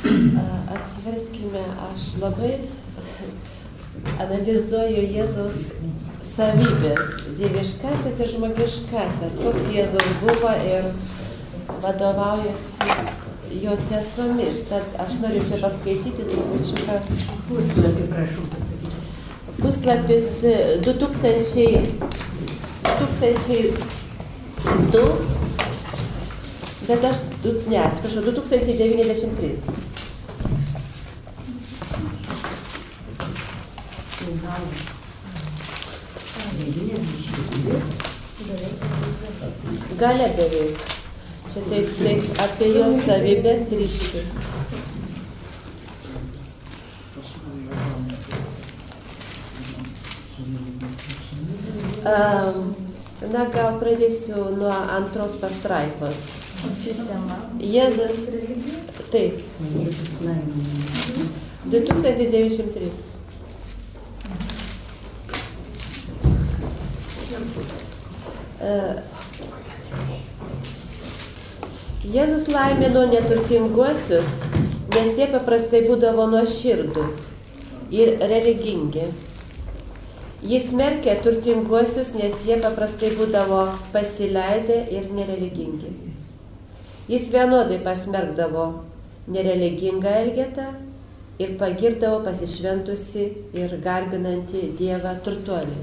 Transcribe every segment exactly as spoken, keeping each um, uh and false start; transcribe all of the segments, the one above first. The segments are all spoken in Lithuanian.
Atsiverskime, aš labai analizuoju Jėzaus savybės, dieviškasias ir žmogiškasias, koks Jėzus buvo ir vadovaujasi jo tiesomis. Tad aš noriu čia paskaityti trupučiuką. Puslapį, prašau pasakyti. Puslapis du tūkstančiai du, bet aš, ne, atsiprašau, du tūkstančiai devyniasdešimt trys. Galia beveik. Čia taip, taip apie jo savybės ryšį. Um, na, gal pradėsiu nuo antros pastraipos. Jėzus, taip, du tūkstančiai devyniasdešimt trys. Uh, Jėzus laimino neturtinguosius, nes jie paprastai būdavo nuoširdūs ir religingi. Jis smerkė turtinguosius, nes jie paprastai būdavo pasileidę ir nereligingi. Jis vienodai pasmerkdavo nereligingą elgetą ir pagirdavo pasišventusi ir garbinantį Dievą turtuolį.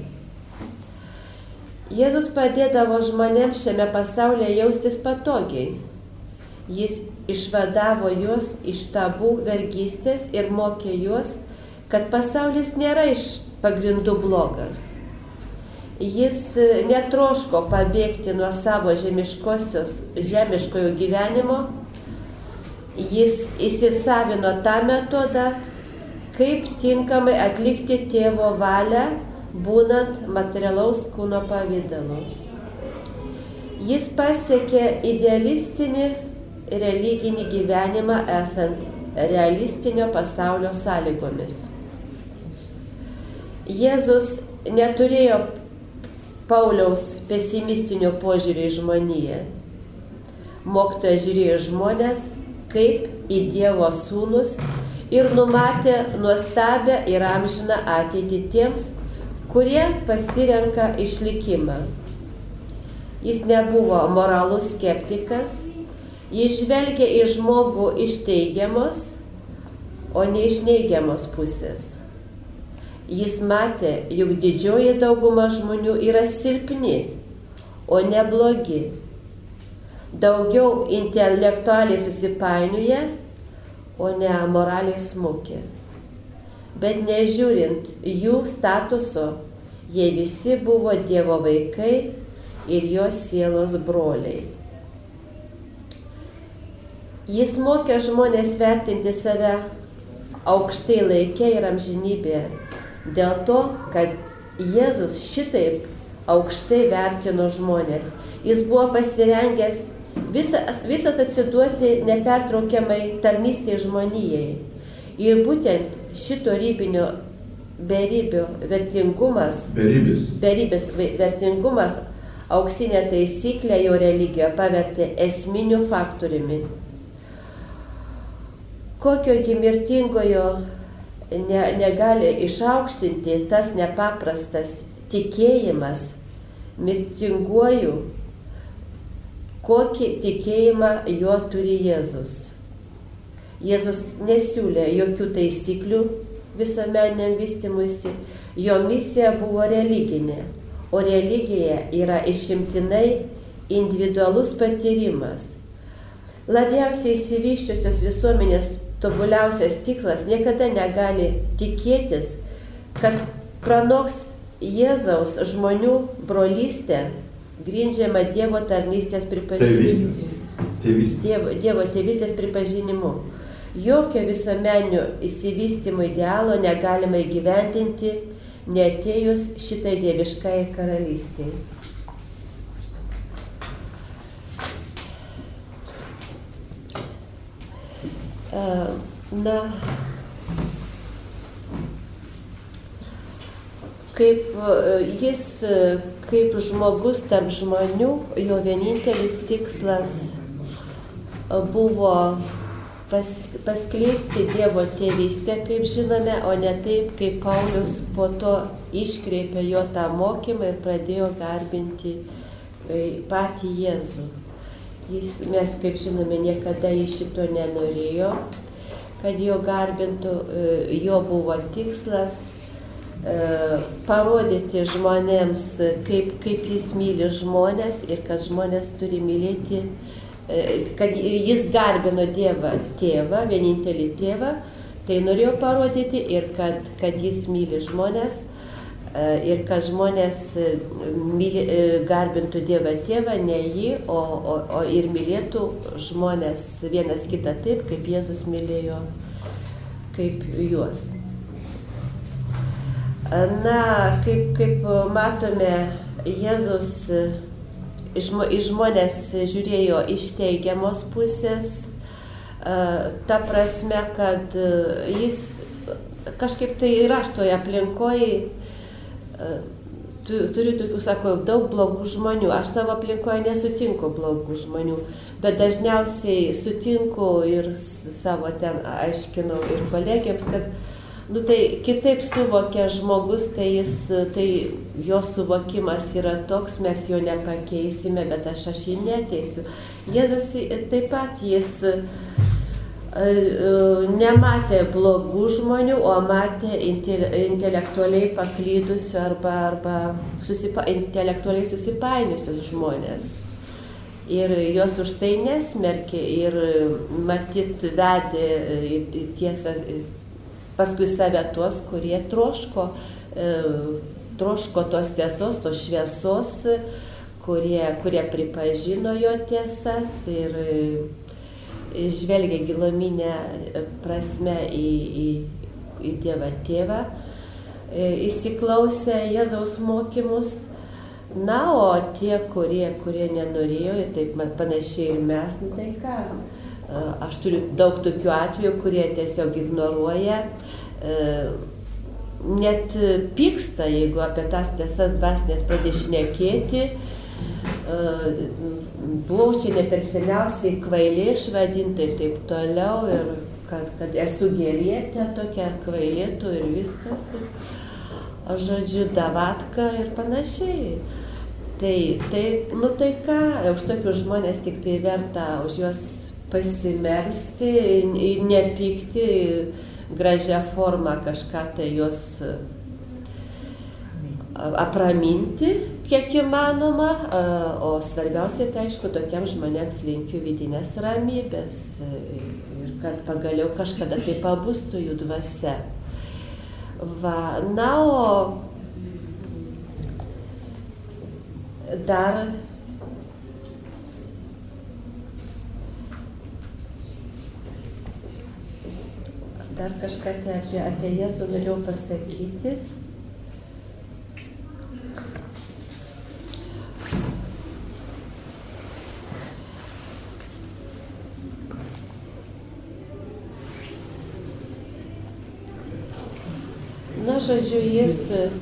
Jėzus padėdavo žmonėms šiame pasaulyje jaustis patogiai. Jis išvadavo juos iš tabų vergystės ir mokė juos, kad pasaulis nėra iš pagrindų blogas. Jis netroško pabėgti nuo savo žemiškojo gyvenimo. Jis įsisavino tą metodą, kaip tinkamai atlikti tėvo valią, būnant materialaus kūno pavidalu. Jis pasiekė idealistinį religinį gyvenimą esant realistinio pasaulio sąlygomis. Jėzus neturėjo Pauliaus pesimistinio požiūrio į žmoniją. Mokytojas žiūrėjo žmonės kaip į Dievo sūnus ir numatė nuostabią ir amžiną ateitį tiems, kurie pasirenka išlikimą. Jis nebuvo moralus skeptikas, jis žvelgė į žmogų iš teigiamos, o ne iš neigiamos pusės. Jis matė, juk didžioji dauguma žmonių yra silpni, o ne blogi. Daugiau intelektualiai susipainioja, o ne moraliai smukę. Bet nežiūrint jų statuso, jie visi buvo Dievo vaikai ir jo sielos broliai. Jis mokė žmonės vertinti save aukštai laike ir amžinybėje, dėl to, kad Jėzus šitaip aukštai vertino žmonės. Jis buvo pasirengęs visas, visas atsiduoti nepertraukiamai tarnystei žmonijai. Ir būtent šito ribinio beribio vertingumas, beribis. beribis vertingumas auksinė taisyklė jo religijoje pavertė esminiu faktoriumi. Kokiogi mirtingojo ne, negali išaukštinti tas nepaprastas tikėjimas mirtinguoju, kokį tikėjimą jo turi Jėzus. Jėzus nesiūlė jokių taisyklių visuomeniniam vystymuisi, jo misija buvo religinė, o religija yra išimtinai individualus patyrimas. Labiausiai išsivysčiusios visuomenės tobuliausias tikslas niekada negali tikėtis, kad pranoks Jėzaus žmonių brolystę grindžiama Dievo tarnystės pripažinimu. Dievo, Dievo tėvystės pripažinimu. Jokio visuomeninio išsivystymo idealo negalima įgyvendinti, neatėjus šitai dieviškai karalystei. Na, kaip jis, kaip žmogus tarp žmonių, jo vienintelis tikslas buvo pas, paskleisti Dievo tėvystę, kaip žinome, o ne taip, kaip Paulius po to iškreipė jo tą mokymą ir pradėjo garbinti patį Jėzų. Jis, mes, kaip žinome, niekada iš šito nenorėjo, kad jo garbintų, jo buvo tikslas parodyti žmonėms, kaip, kaip jis myli žmonės ir kad žmonės turi mylėti, kad jis garbino Dievą tėvą, vienintelį tėvą, tai norėjo parodyti ir kad, kad jis myli žmonės ir kad žmonės myli, garbintų Dievą tėvą, ne jį, o, o, o ir mylėtų žmonės vienas kitą taip, kaip Jėzus mylėjo, kaip juos. Na, kaip, kaip matome, Jėzus į žmonės žiūrėjo iš teigiamos pusės, ta prasme, kad jis kažkaip tai yra toje aplinkoje, turiu tokių, sako, daug blogų žmonių. Aš savo aplinkoje nesutinku blogų žmonių, bet dažniausiai sutinku ir savo ten aiškinau ir kolegiams, kad nu, tai kitaip suvokia žmogus, tai, jis, tai jo suvokimas yra toks, mes jo nepakeisime, bet aš, aš jį neteisiu. Jėzus taip pat, jis nematė blogų žmonių, o matė intelektualiai paklydusių arba, arba susipa, intelektualiai susipainiusius žmonės. Ir jos už tai nesmerkė ir matyt vedė į tiesą paskui save tuos, kurie troško, troško tos tiesos, tos šviesos, kurie, kurie pripažino jo tiesas ir žvelgia giluminę prasme į, į, į Dievą tėvą, įsiklausė Jėzaus mokymus. Na, o tie, kurie, kurie nenorėjo, ir taip panašiai ir mes, nu tai ką, aš turiu daug tokių atvejų, kurie tiesiog ignoruoja, net pyksta, jeigu apie tas tiesas dvasinės pradės šnekėti. Buvau čia ne per seniausiai kvailė išvadinta ir taip toliau, ir kad, kad esu gerietė tokia kvailėtų ir viskas, žodžiu, davatka ir panašiai. Tai, tai, nu tai ką, už tokius žmonės tik tai verta už juos pasimelsti, nepykti, gražią formą kažką tai juos apraminti, kiek įmanoma, o svarbiausia, tai aišku, tokiam žmonėms linkiu vidinės ramybės ir kad pagaliau kažkada tai pabustų jų dvasia. Va, na, o dar dar kažką apie, apie Jėzų norėjau pasakyti. Na, žodžiu, jis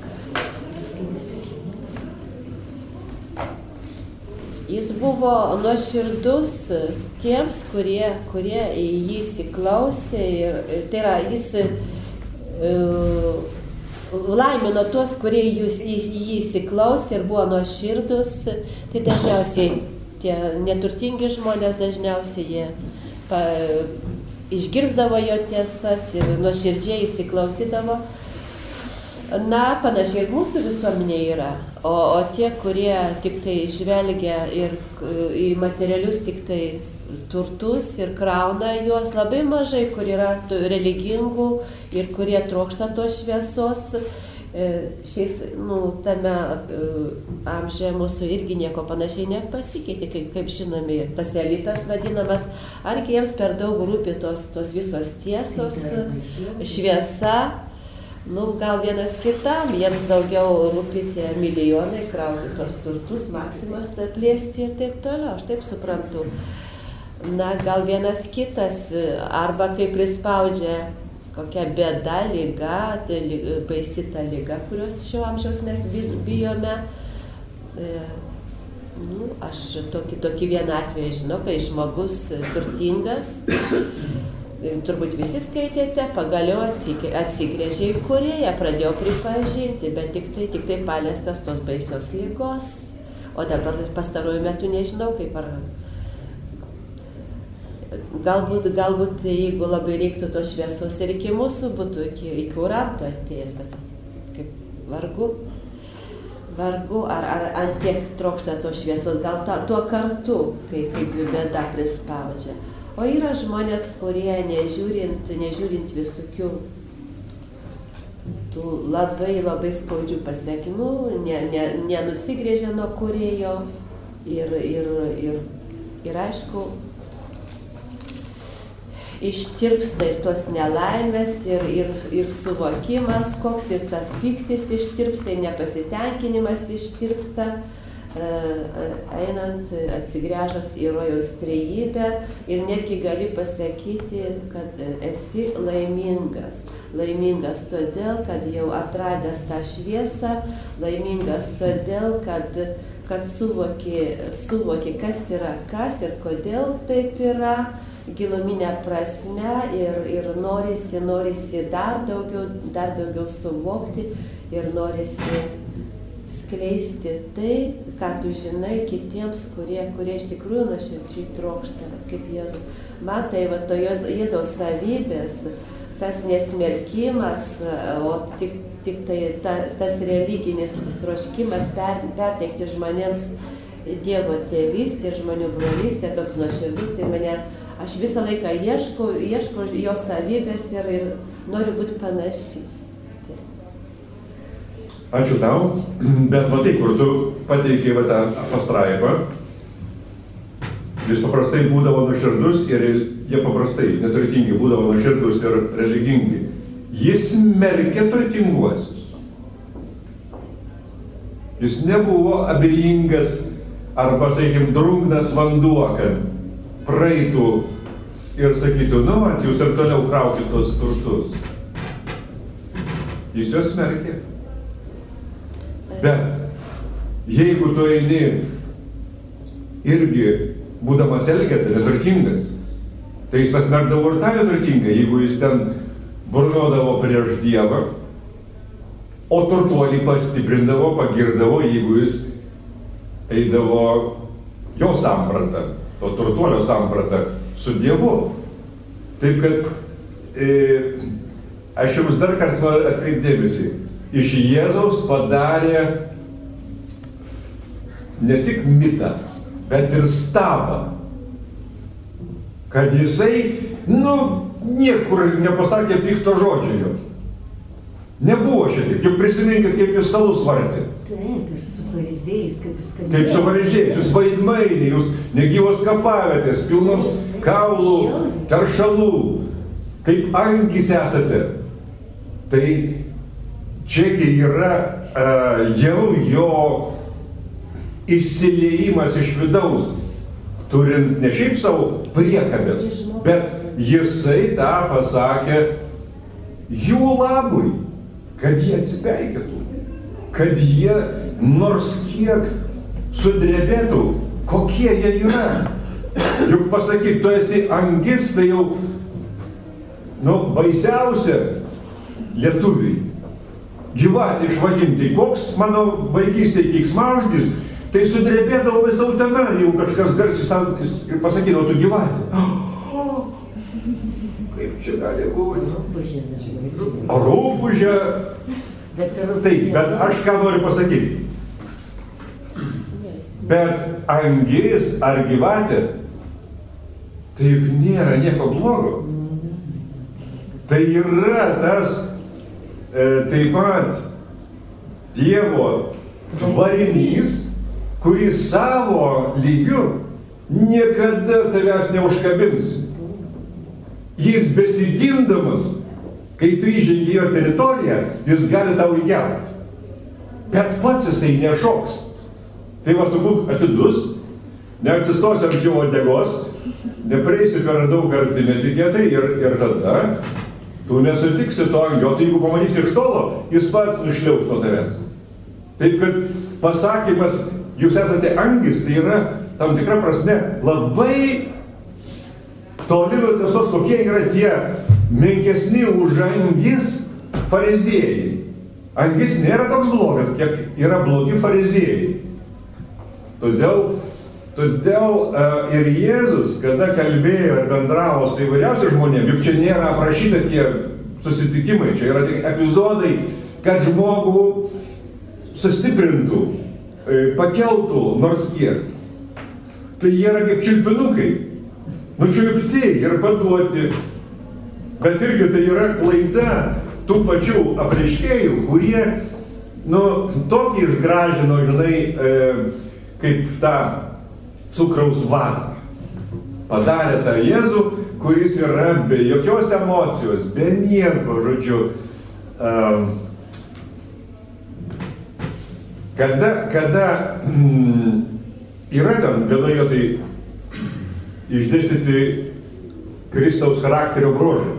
jis buvo nuoširdus tiems, kurie, kurie į jį įsiklausė ir tai yra, jis uh, laimino tuos, kurie jūs, į jį įsiklausė ir buvo nuoširdus. Tai dažniausiai tie neturtingi žmonės, dažniausiai jie pa, išgirsdavo jo tiesas ir nuoširdžiai įsiklausydavo. Na, panašiai ir mūsų visuomenė yra, o, o tie, kurie tik tai žvelgia ir į materialius tik tai turtus ir krauna juos, labai mažai, kur yra religingų ir kurie trokšta tos šviesos. Šiais, nu, tame amžiuje mūsų irgi nieko panašiai nepasikeitė, kaip, kaip žinome, tas elitas vadinamas, argi jiems per daug rūpi tos, tos visos tiesos, šviesa. Nu, gal vienas kitam, jiems daugiau rūpi tie milijonai, krauti tos turtus, maksimas plėsti ir taip toliau, aš taip suprantu. Na, gal vienas kitas, arba kai prispaudžia kokia bėda, lyga, tai baisi ta lyga, kurios šio amžiaus mes bijome. E, nu, aš tokį, tokį vieną atvejį žinau, kai žmogus turtingas, turbūt visi skaitėte, pagaliau atsigrėžė į kūrėją, pradėjo pripažinti, bet tik tai, tik tai paliestas tos baisios ligos. O dabar pastaruoju metu nežinau, kaip ar... Galbūt, galbūt, jeigu labai reiktų tos šviesos ir iki mūsų būtų, iki, iki uranto atėjęs, bet kaip vargu, vargu, ar, ar ant tiek trokšta tos šviesos, gal ta, tuo kartu, kai, kaip bėda prispaudžia. O yra žmonės, kurie nežiūrint, nežiūrint visokių tų labai, labai skaudžių pasiekimų, ne, ne, nenusigrėžia nuo kūrėjo ir, ir, ir, ir aišku, ištirpsta ir tos nelaimės, ir, ir, ir suvokimas, koks ir tas pyktis ištirpsta, ir nepasitenkinimas ištirpsta, einant, atsigręžęs į rojaus trejybę, ir netgi gali pasakyti, kad esi laimingas. Laimingas todėl, kad jau atradęs tą šviesą, laimingas todėl, kad, kad suvoki, suvoki, kas yra kas ir kodėl taip yra, giluminę prasme, ir, ir norisi, norisi dar daugiau, dar daugiau suvokti, ir norisi skleisti tai, ką tu žinai kitiems, kurie, kurie iš tikrųjų nuoširdžiai trokšta, kaip Jėzus. Man tai va, to Jėzaus savybės, tas nesmerkimas, o tik, tik tai ta, tas religinis troškimas per, perteikti žmonėms Dievo tėvystę, žmonių brolystę, toks nuoširdus, tai mane, aš visą laiką ieškau, ieškau jo savybės ir, ir noriu būti panaši. Ačiū tau, bet matai, kur tu pateikei va tą pastraipą, jis paprastai būdavo nuoširdus ir jie paprastai neturtingi būdavo nuoširdus ir religingi. Jis smerkė turtinguosius. Jis nebuvo abejingas arba, sakykime, drungnas vanduo, kad praeitų ir sakytų, nu, at jūs ir toliau kraukit tos turtus. Jis juos smerkė. Bet jeigu tu eini irgi, būdamas elgeta, neturtingas, tai jis pasmerkdavo ir tą neturtingą, jeigu jis ten burnodavo prieš Dievą, o turtuolį pastiprindavo, pagirdavo, jeigu jis eidavo jo sampratą, to turtuolio sampratą su Dievu. Taip kad e, aš jums dar kartą noriu atkreipdėmėsi. Iš Jėzaus padarė ne tik mitą, bet ir stabą. Kad jisai, nu, niekur nepasakė pikto žodžio jo. Nebuvo šitaip. Juk prisiminkit, kaip jūs stalus vartė. Taip, ir su fariziejais, kaip jis kalbėjo. Kaip su fariziejais, jūs vaidmainiai, jūs negyvos kapavietės, pilnos kaulų, teršalų, kaip angys esate. Tai čiagi yra uh, jau jo išsiliejimas iš vidaus, turint ne šiaip savo priekabės, bet jisai tą pasakė jų labui, kad jie atsipeikėtų, kad jie nors kiek sudrebėtų, kokie jie yra. Juk pasakyt, tu esi angis, tai jau, nu, baisiausia lietuviai. Gyvatį išvadinti, koks mano vaikystėje keiksmažodis, tai sudrebėdavo visą utena, jau kažkas garsiai pasakydavo, tu gyvatį. Kaip čia gali būti? Rūpužė dažnai. Rūpužė. Taip, bet aš ką noriu pasakyti. Bet angis ar gyvatė, tai juk nėra nieko blogo. Tai yra tas e, taip pat Dievo tvarinys, kuris savo lygiu niekada tavęs neužkabins. Jis besigindamas, kai tu įžengi jo teritoriją, jis gali tau įgelti. Bet pats jisai nešoks. Tai va, tu būk atidus, neatsistosi ant jo uodegos, neprieisi per daug arti netikėtai ir, ir tada tu nesutiksi to angio, tai jeigu pamatysi iš tolo, jis pats nušliauks nuo tavęs. Taip kad pasakymas, jūs esate angis, tai yra tam tikra prasme labai toli nuo tiesos, kokie yra tie menkesni už angis fariziejai. Angis nėra toks blogas, kiek yra blogi fariziejai. Todėl, todėl uh, ir Jėzus, kada kalbėjo ir bendravo su įvairiausiais žmonėmis, juk čia nėra aprašyta tie susitikimai, čia yra tik epizodai, kad žmogų sustiprintų, pakeltų nors kiek. Tai jie yra kaip čiulpinukai, nučiulpti ir paduoti. Bet irgi tai yra klaida tų pačių apreiškėjų, kurie, nu, tokį išgražino, žinai, e, kaip tą cukraus vatą. Padarė tą Jėzų, kuris yra be jokios emocijos, be nieko, žodžiu. Um, kada, kada mm, yra ten vienoje tai išdėstyti Kristaus charakterio bruožai.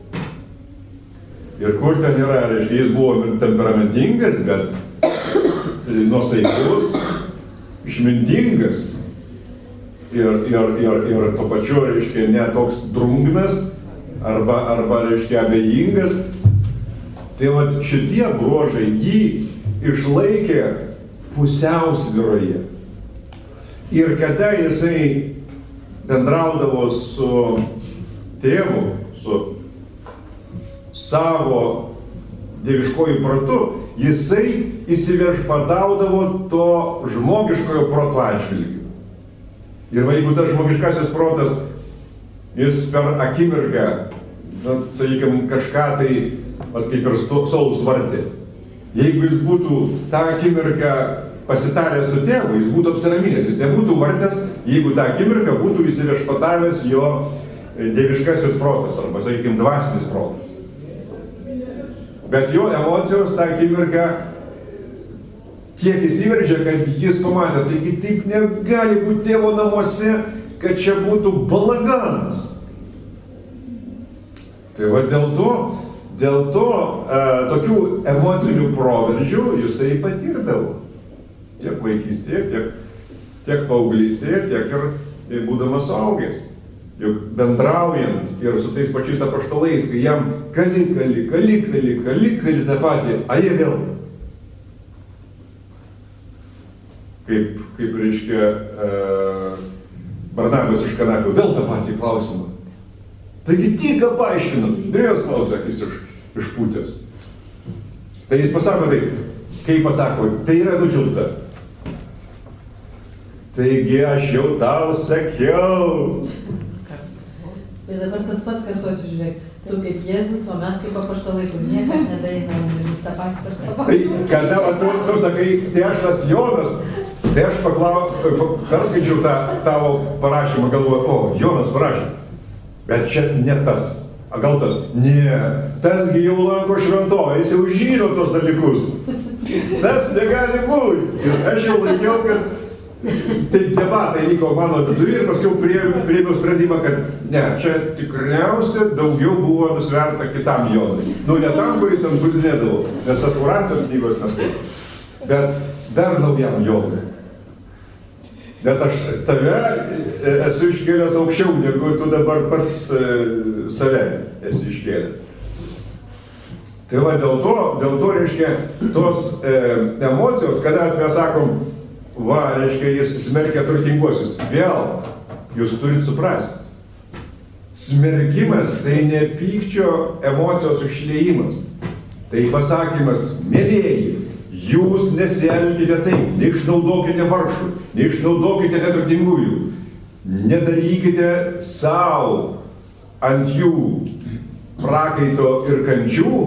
Ir kur ten yra, reiškia, jis buvo temperamentingas, bet nuosaikus, išmintingas ir, ir, ir, ir to pačiu, reiškia, ne toks drungnas arba, arba reiškia, abejingas. Tai va šitie bruožai jį išlaikė pusiausvyroje. Ir kada jisai bendraudavo su tėvu, su savo dieviškojų protu, jisai įsiviešpataudavo to žmogiškojo proto atžvilgiu. Ir va, jeigu tas žmogiškasis protas, jis per akimirką, na, sakykime, kažką tai, vat, kaip ir Saulus vartė, jeigu jis būtų tą akimirką pasitaręs su tėvu, jis būtų apsiraminęs, jis nebūtų vartęs, jeigu tą akimirką būtų įsiviešpatavęs jo dieviškasis protas, arba, sakykime, dvasinis protas. Bet jo emocijos tą akimirką tiek įsiveržė, kad jis pamatė, taigi taip negali būti tėvo namuose, kad čia būtų balaganas. Tai va dėl to, dėl to e, tokių emocinių proveržių jisai patirdavo. Tiek vaikystėje, tiek, tiek paauglystėje, tiek ir, ir būdamas suaugęs. Juk bendraujant ir su tais pačiais apaštalais, kai jam kali, kali, kali, kali, kali, kali tą patį, a jie vėl. Kaip, kaip reiškia, e, Barnabas iš Kanapių, vėl tą patį klausimą. Taigi tik ką paaiškino, Drėjos klausė, jis iš, išpūtęs. Tai jis pasako taip, kaip pasako, tai yra nušilta. Taigi aš jau tau sakiau. Bet dabar tas pats kartuosiu, žiūrėk, tu kaip Jėzus, o mes kaip apaštalai, kur niekad nedainam, vis tą patį per tą patį. Tai kada va, tu, tu sakai, tai aš tas Jonas, tai aš paklau, perskaičiau tą tavo parašymą, galvoju, o, Jonas parašė, bet čia ne tas, a gal tas, ne, tasgi jau lanko šventovę, jis jau žino tos dalykus, tas negali būti. Ir aš jau laikiau, kad taip debatai vyko mano viduje ir paskui priėmiau sprendimą, kad ne, čia tikriausiai daugiau buvo nusverta kitam Jonui. Nu, ne tam, kuris ten kuzinėdavo, nes tas Uranto knygos neskaitom, bet dar naujam Jonui. Nes aš tave esu iškėlęs aukščiau, negu tu dabar pats e, save esi iškėlęs. Tai va, dėl to, dėl to reiškia, tos e, emocijos, kada mes sakom, va, reiškia, jis smerkia turtinguosius. Vėl, jūs turit suprasti. Smerkimas tai ne pykčio emocijos išliejimas. Tai pasakymas, mielieji, jūs nesielkite taip, neišnaudokite vargšų, neišnaudokite neturtingųjų, nedarykite savo ant jų prakaito ir kančių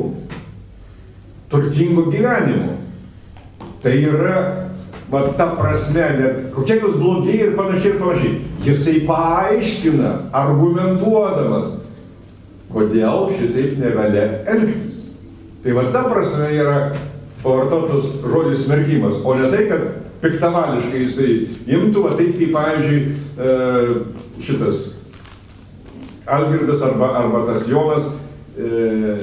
turtingo gyvenimo. Tai yra, va, ta prasme, net kokie jūs blogiai ir panašiai ir panašiai. Jisai paaiškina, argumentuodamas, kodėl šitaip nevalia elgtis. Tai va, ta prasme yra pavartotas žodis smerkimas, o ne tai, kad piktavališkai jisai imtų, va taip kaip, pavyzdžiui, šitas Algirdas arba, arba tas Jonas, e,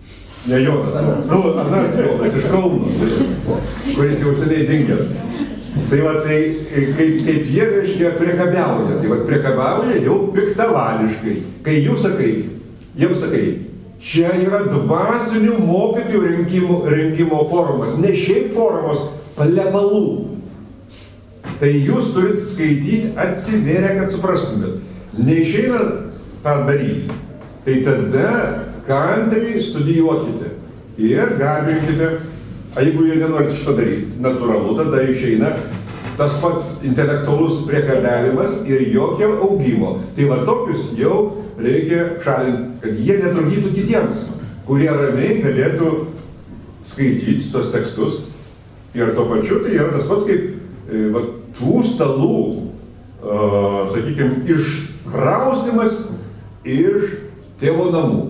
ne Jonas, nu, anas Jonas iš Kauno, kuris jau seniai dingęs. Tai va, tai kaip, kaip jie, reiškia, priekabiauja. Tai va, priekabiauja jau piktavališkai. Kai jūs sakai, jiems sakai, čia yra dvasinių mokytojų rengimo, rengimo forumas, ne šiaip forumas, plebalų. Tai jūs turit skaityti atsivėrę, kad suprastumėt. Neišeina tą daryti. Tai tada kantriai studijuokite ir garbinkite. A jeigu jie nenorit šito daryti, natūralu, tada išeina tas pats intelektualus priekabiavimas ir jokio augimo. Tai va tokius jau reikia šalinti, kad jie netrukdytų kitiems, kurie ramiai galėtų skaityti tos tekstus. Ir tuo pačiu tai yra tas pats kaip va, tų stalų, uh, sakykime, iškraustymas iš tėvo namų.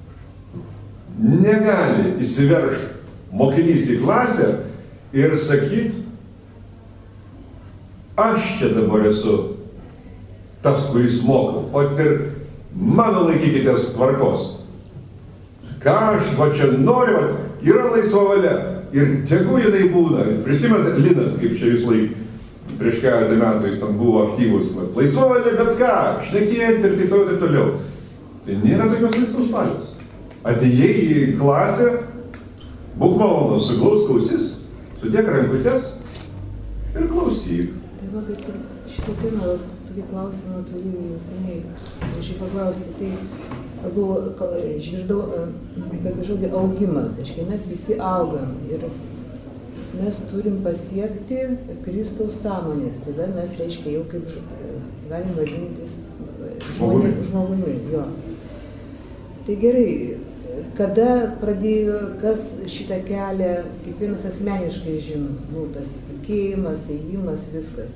Negali įsiveržti mokinys į klasę ir sakyt, aš čia dabar esu tas, kuris mokau, o ir mano laikykitės tvarkos. Ką aš va čia noriu, yra laisva valia ir tegu jinai būna. Prisimet Linas, kaip čia jūs laik, prieš keletą metų jis tam buvo aktyvus. Va, laisva valia, bet ką, šnekėti ir taip toliau, taip toliau. Tai nėra tokios laisvos valios. Atėjai į klasę, būk malonus, suglausk ausis, sudėk rankutės ir klausyk. Tai va, bet šitą temą, tokį klausimą turiu jau seniai, aš jį paklausti. Tai buvo, išgirdau tokį žodį augimas, aiškiai, mes visi augam ir mes turim pasiekti Kristaus sąmonės, tada mes, reiškia, jau kaip galim vadintis žmonė, žmogumi. Jo. Tai gerai. Kada pradėjo, kas šitą kelią, kiekvienas asmeniškai žino, nu, tas įtikėjimas, ėjimas, viskas.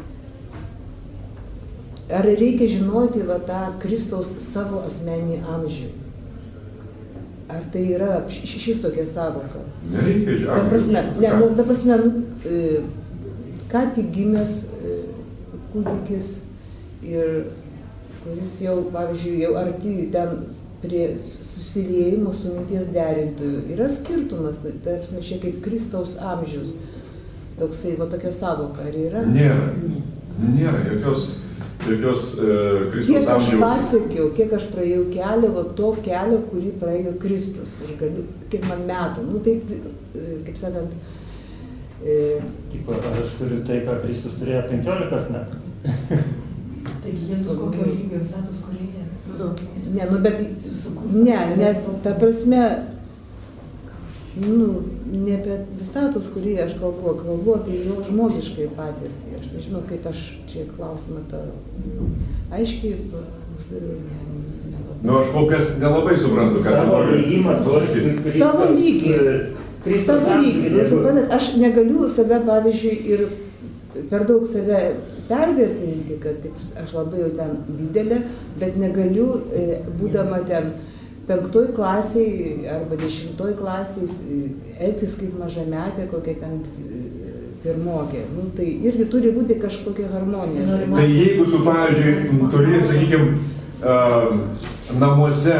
Ar reikia žinoti va, tą Kristaus savo asmeninį amžių? Ar tai yra šis tokia savoka? Nereikia žinoti. Ta prasme, ne, nu, ta prasme, ką tik gimęs kūdikis ir kuris jau, pavyzdžiui, jau arti ten prie susiliejimo su minties derintojų. Yra skirtumas, tarp šiek kaip Kristaus amžius, toksai, va tokia savoka, ar yra? Nėra, nėra, jokios, jokios uh, Kristaus amžiaus. Kiek aš pasiekiau, kiek aš praėjau kelią, va to kelio, kurį praėjo Kristus, ir galiu, kiek man metų, nu taip, kaip sakant, e... Kaip, aš turiu tai, ką Kristus turėjo penkiolikos metų. Taigi Jėzus kokio lygio visatos kūrėjas? Ne, nu bet, ne, ne, ta prasme, nu, ne apie visatos kūrėją aš kalbu, kalbu apie jo žmogiškai patirtį. Aš nežinau, kaip aš čia klausimą tą aiškiai uždariu, ne, nelabai. Nu, aš kol kas nelabai suprantu, ką savo lygimą turi. Savo lygį. Savo lygį. Nu, suprantat, aš negaliu save, pavyzdžiui, ir per daug save pervertinti, kad aš labai jau ten didelė, bet negaliu, būdama ten penktoj klasiai arba dešimtoj klasiai, elgtis kaip mažametė, kokia ten pirmokė. Nu, tai irgi turi būti kažkokia harmonija. Tai jeigu tu, pavyzdžiui, turi, sakykime, namuose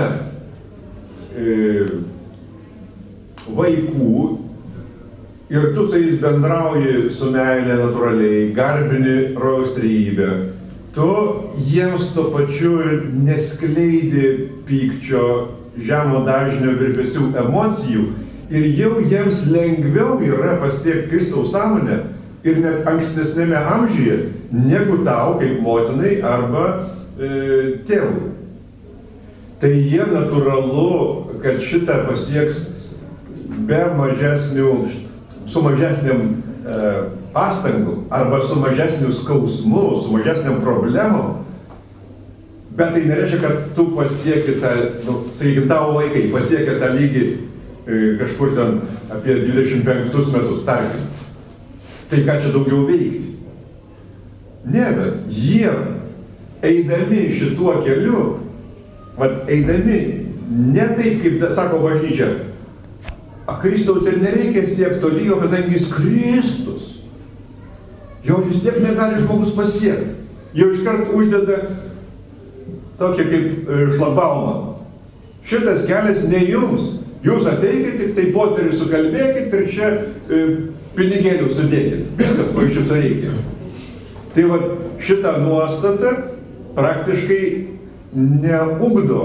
vaikų, ir tu su jais bendrauji su meilė natūraliai, garbini rojaus trejybę. Tu jiems tuo pačiu neskleidi pykčio, žemo dažnio virpesių emocijų ir jau jiems lengviau yra pasiekti Kristaus sąmonę ir net ankstesnėme amžiuje negu tau kaip motinai arba e, tėvui. Tai jie natūralu, kad šitą pasieks be mažesnių su mažesniam e, pastangų arba su mažesniu skausmu, su mažesniam problemom, bet tai nereiškia, kad tu pasieki tą, nu, sakykime, tavo vaikai pasiekė tą lygį e, kažkur ten apie dvidešimt penktus metus, tarkim. Tai ką čia daugiau veikti? Ne, bet jie, eidami šituo keliu, vat, eidami, ne taip, kaip sako bažnyčia, a Kristaus ir nereikia siekti toli, o kadangi jis Kristus, jo vis tiek negali žmogus pasiekti. Jau iškart uždeda tokia kaip šlagbaumą. Šitas kelias ne jums. Jūs ateikit, tik tai poterį sukalbėkit ir čia e, pinigėlių sudėkit, viskas, ko iš jūsų reikia. Tai va šitą nuostatą praktiškai neugdo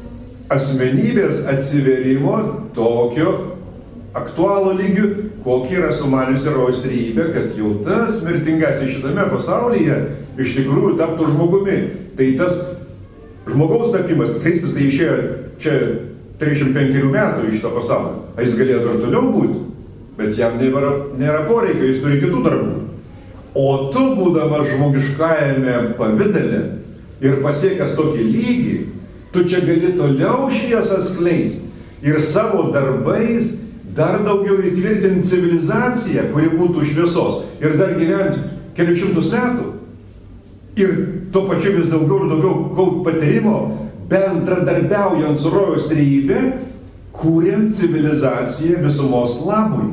asmenybės atsiverimo tokio aktualų lygių, kokį yra sumaniusi rojaus trejybė, kad jau tas mirtingasis šitame pasaulyje iš tikrųjų taptų žmogumi. Tai tas žmogaus tapimas, Kristus tai išėjo čia trisdešimt penkerių metų iš to pasaulio. A jis galėjo dar toliau būti, bet jam nėra, nėra poreikio, jis turi kitų darbų. O tu, būdamas žmogiškajame pavidale ir pasiekęs tokį lygį, tu čia gali toliau šviesą skleisti ir savo darbais dar daugiau įtvirtinti civilizaciją, kuri būtų šviesos ir dar gyventi kelius šimtus metų. Ir tuo pačiu vis daugiau ir daugiau gaut patyrimo, bendradarbiaujant su rojaus trejybe, kuriant civilizaciją visumos labui.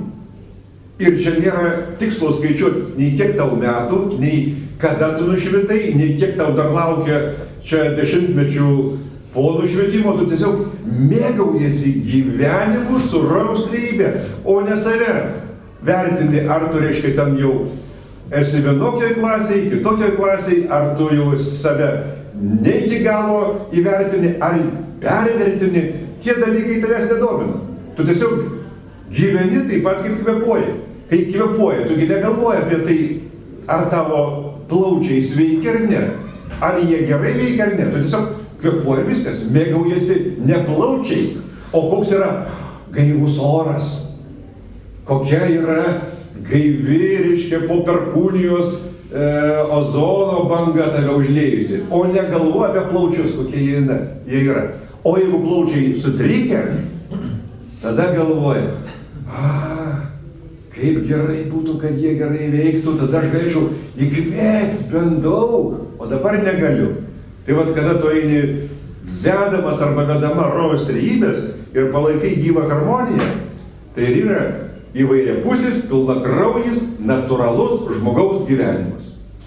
Ir čia nėra tikslo skaičiuoti nei kiek tau metų, nei kada tu nušvitai, nei kiek tau dar laukia čia dešimtmečių po nušvietimo, tu tiesiog mėgaujasi gyvenimu su rojaus trejybe, o ne save vertini, ar tu reiškia ten jau esi vienokioj klasėj, kitokioj klasėj, ar tu jau save ne iki galo įvertini, ar pervertini, tie dalykai tavęs nedomina. Tu tiesiog gyveni taip pat, kaip kvėpuoji. Kai kvėpuoji, tu gi negalvoji apie tai, ar tavo plaučiai sveiki ar ne, ar jie gerai veikia ar ne. Tu tiesiog kvėpuoji viskas, mėgaujasi ne plaučiais, o koks yra gaivus oras, kokia yra gaivi, reiškia, po perkūnijos e, ozono banga tave užlėjusi, o negalvoja apie plaučius, kokie jie, jie yra. O jeigu plaučiai sutrikę, tada galvoja, a, kaip gerai būtų, kad jie gerai veiktų, tada aš galėčiau įkvėpti bent daug, o dabar negaliu. Tai vat, kada tu eini vedamas arba vedama rojaus trejybės ir palaikai gyvą harmoniją, tai ir yra įvairiapusis, pilnakraujis, natūralus žmogaus gyvenimas.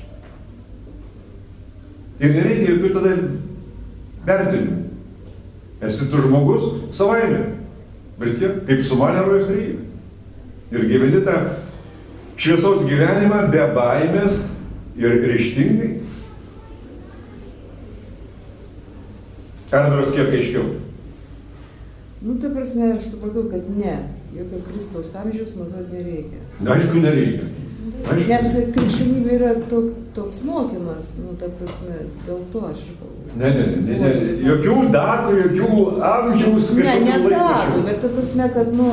Ir nereikia jokių tada vertinimų. Esi tu žmogus savaime, bet tiek, kaip sumanė rojaus trejybė. Ir gyveni tą šviesos gyvenimą be baimės ir ryžtingai. Andros kiek aiškiau? Nu, ta prasme, aš supratau, kad ne. Jokio Kristaus amžiaus matuoti nereikia. Aišku, nereikia. Aišku. Nes krikščionybė yra tok, toks mokymas, nu, ta prasme, dėl to aš galvoju. Ne, ne, ne, ne, ne, jokių datų, jokių amžiaus, ne, ne laikraščių. datų, bet ta prasme, kad, nu...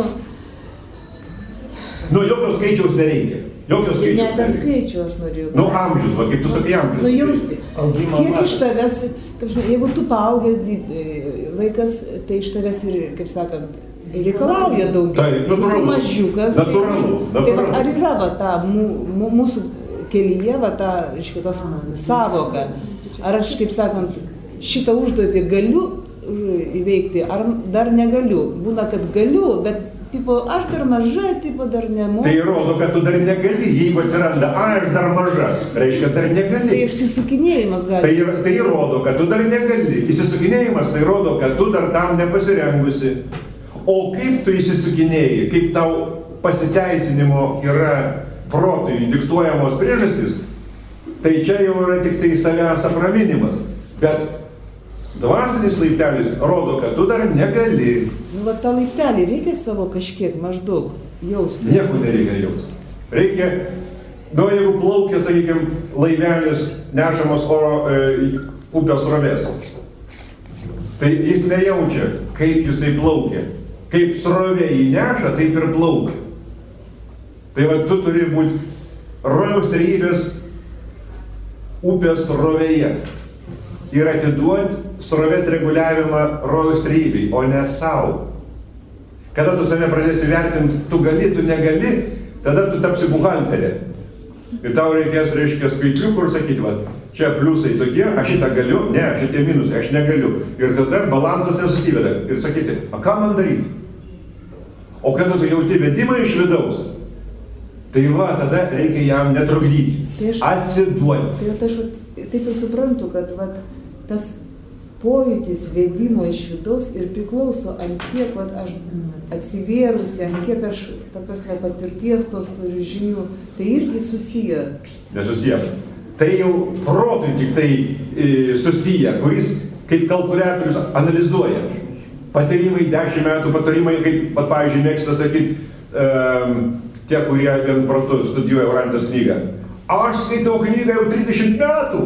Nu, jokio skaičiaus nereikia. Jokio skaičiaus ne, tą nereikia. skaičių aš norėjau. Nu, amžius, va, kaip tu sakai amžius. Nu, jausti. Augimo Kiek matas. iš tavęs, kaip žinai, jeigu tu paaugęs vaikas, tai iš tavęs ir, kaip sakant, reikalauja daugiau. Taip, natūralu. Mažiukas. Natūralu, Tai, tai va, natūralu. ar yra va ta mū, mū, mūsų kelyje, va ta, reiškia, tas savoka, ar aš, kaip sakant, šitą užduotį galiu įveikti, ar dar negaliu. Būna, kad galiu, bet, tipo, aš dar maža, tipo, dar nemoku. Tai rodo, kad tu dar negali. Jeigu atsiranda, a, aš dar maža, reiškia, dar negali. Tai išsisukinėjimas gali. Tai, tai rodo, kad tu dar negali. Įsisukinėjimas tai rodo, kad tu dar tam nepasirengusi. O kaip tu įsisukinėjai, kaip tau pasiteisinimo yra protui diktuojamos priežastys, tai čia jau yra tik tai savęs apraminimas. Bet dvasinis laiptelis rodo, kad tu dar negali. Nu, va, tą laiptelį reikia savo kažkiek maždaug jausti. Nieko nereikia jausti. Reikia, nu, jeigu plaukia, sakykime, laivelis nešamos oro e, upės srovės, tai jis nejaučia, kaip jisai plaukia. Kaip srovė jį neša, taip ir plaukia. Tai va, tu turi būti rojaus trejybės upės srovėje ir atiduoti srovės reguliavimą rojaus trejybei, o ne savo. Kada tu save pradėsi vertinti, tu gali, tu negali, tada tu tapsi buhalterė. Ir tau reikės, reiškia, skaitlių, kur sakyti, va, čia pliusai tokie, aš šitą galiu, ne, šitie minusai, aš negaliu. Ir tada balansas nesusiveda. Ir sakysi, a ką man daryti? O kada tu jauti vedimą iš vidaus, tai va, tada reikia jam netrukdyti, tai aš, atsiduoti. Tai aš taip ir suprantu, kad va, tas pojūtis vedimo iš vidaus ir priklauso, ant kiek vat, aš atsivėrusi, ant kiek aš, ta prasme, patirties tos turiu žinių, tai irgi susiję. Nesusijęs. Tai jau protui tik tai e, susiję, kuris kaip kalkuliatorius analizuoja. Patyrimai dešimt metų, patarimai, kaip, pat, pavyzdžiui, mėgsta sakyti um, tie, kurie vien protu studijuoja Urantės knygą. Aš skaitau knygą jau trisdešimt metų.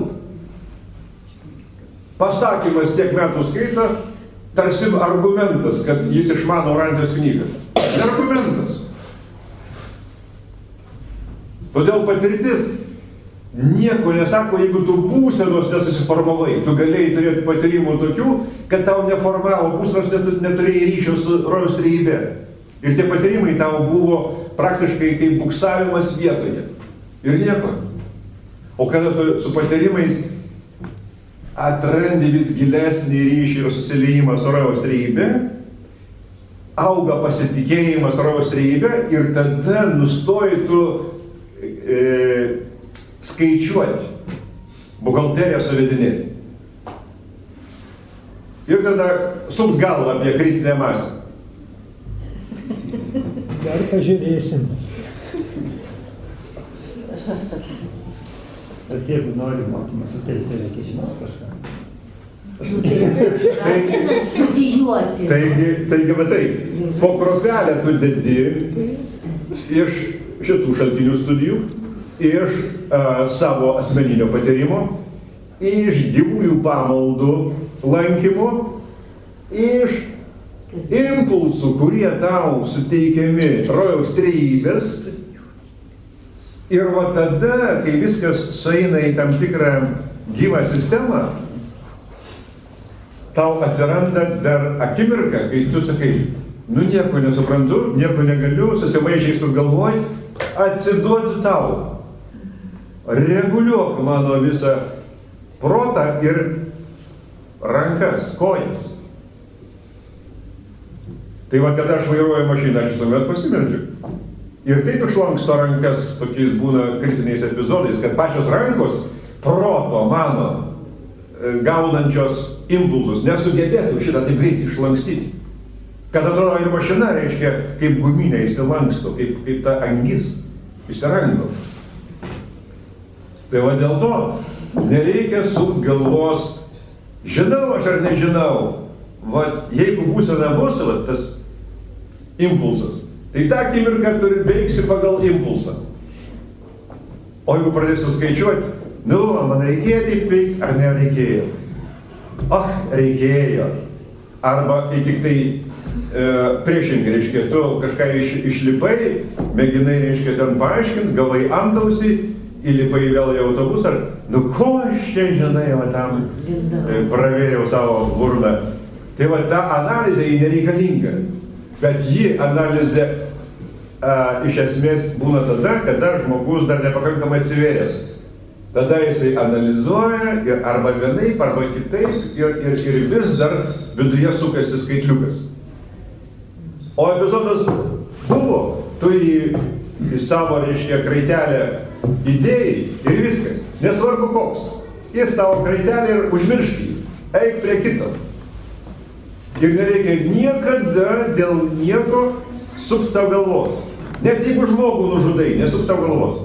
Pasakymas tiek metų skaito, tarsi argumentas, kad jis išmano Urantės knygą. Ne argumentas. Todėl patirtis nieko nesako, jeigu tu būsenos nesusiformavai. Tu galėjai turėti patyrimų tokių, kad tau neformavo būsenos, nes tu neturėjai ryšio su rojaus trejybe. Ir tie patyrimai tau buvo praktiškai kaip buksavimas vietoje. Ir nieko. O kada tu su patyrimais atrandi vis gilesnį ryšį ir susiliejimą su rojaus trejybe, auga pasitikėjimas rojaus trejybe ir tada nustoji tu e, skaičiuoti, buhalteriją suvedinėti. Ir tada sukt galvą apie kritinę masę. Dar pažiūrėsim. Bet jeigu nori mokymą sutelkti, reikia žinoti kažką. Nu, tai yra studijuoti. Taigi, taigi, va tai, po kropelę tu dedi iš šitų šaltinių studijų, iš uh, savo asmeninio patyrimo, iš gyvųjų pamaldų lankymų, iš impulsų, kurie tau suteikiami rojaus trejybės. Ir va tada, kai viskas sueina į tam tikrą gyvą sistemą, tau atsiranda dar akimirka, kai tu sakai, nu nieko nesuprantu, nieko negaliu, susimaišiai su galvoj, atsiduoti tau. Reguliuok mano visą protą ir rankas, kojas. Tai va, kada aš vairuoju mašiną, aš visuomet pasimeldžiu. Ir taip išlanksto rankas tokiais būna kritiniais epizodais, kad pačios rankos proto mano gaunančios impulsus nesugebėtų šitą taip greitai išlankstyti. Kad atrodo ir mašina, reiškia, kaip guminė įsilanksto, kaip, kaip ta angis įsirangdo. Tai va dėl to nereikia sukt galvos, žinau aš ar nežinau. Va, jeigu būsena bus, va, tas impulsas, tai tą akimirką turi veiksi pagal impulsą. O jeigu pradėsiu skaičiuoti, nu, man reikėjo taip veikti, ar nereikėjo? Ah, reikėjo. Arba kai tik tai e, priešingai, reiškia, tu kažką iš, išlipai, mėginai, reiškia, ten paaiškinti, gavai antausį, įlipai vėl į autobusą, nu ko aš čia žinai, va tam e, pravėriau savo burną. Tai va ta analizė jį nereikalinga, bet ji analizė a, iš esmės būna tada, kada žmogus dar nepakankamai atsivėręs. Tada jisai analizuoja ir arba vienaip, arba kitaip ir, ir, ir vis dar viduje sukasi skaitliukas. O epizodas buvo, tu į, į savo, reiškia, kraitelę įdėjai ir viskas. Nesvarbu koks. Jis tavo kraitelę ir užmiršk jį. Eik prie kito. Ir nereikia niekada dėl nieko sukt savo galvos. Net jeigu žmogų nužudai, nesukt savo galvos.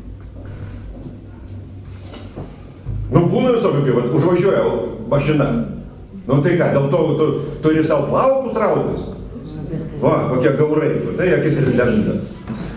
Nu, būna visokių, kaip užvažiuoja mašina. Nu, tai ką, dėl to tu turi savo plaukus rautis. Va, kokie gaurai, tai akis ir lendas.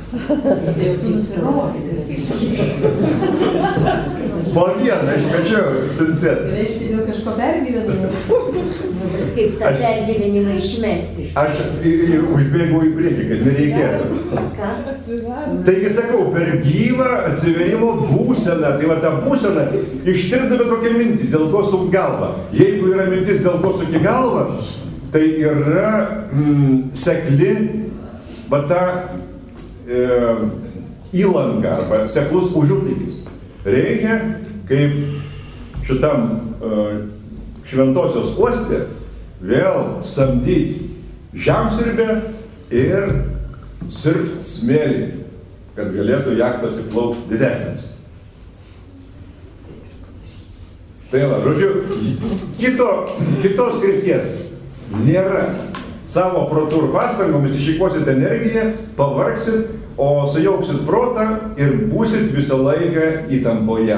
Po vieną iškačiausi pincetą. Reiškia, dėl kažko pergyvenimo. Kaip tą pergyvenimą išmesti. Aš užbėgau į priekį, kad nereikėtų. Ką? Taigi sakau, per gyvą atsiverimo būseną, tai va ta būsena ištirda bet kokią mintį, dėl ko sukt galvą. Jeigu yra mintis, dėl ko suki galvą, tai yra mm, sekli va ta e, įlanga arba seklus užutykis. Reikia, kaip šitam e, šventosios uoste, vėl samdyti žemsirbę ir sirpt smėlį, kad galėtų jachtos įplaukti didesnės. Tai va, žodžiu, kito, kitos krypties nėra. Savo protų ir pastangomis išeikvosit energiją, pavargsit, o sujauksit protą ir būsit visą laiką įtampoje.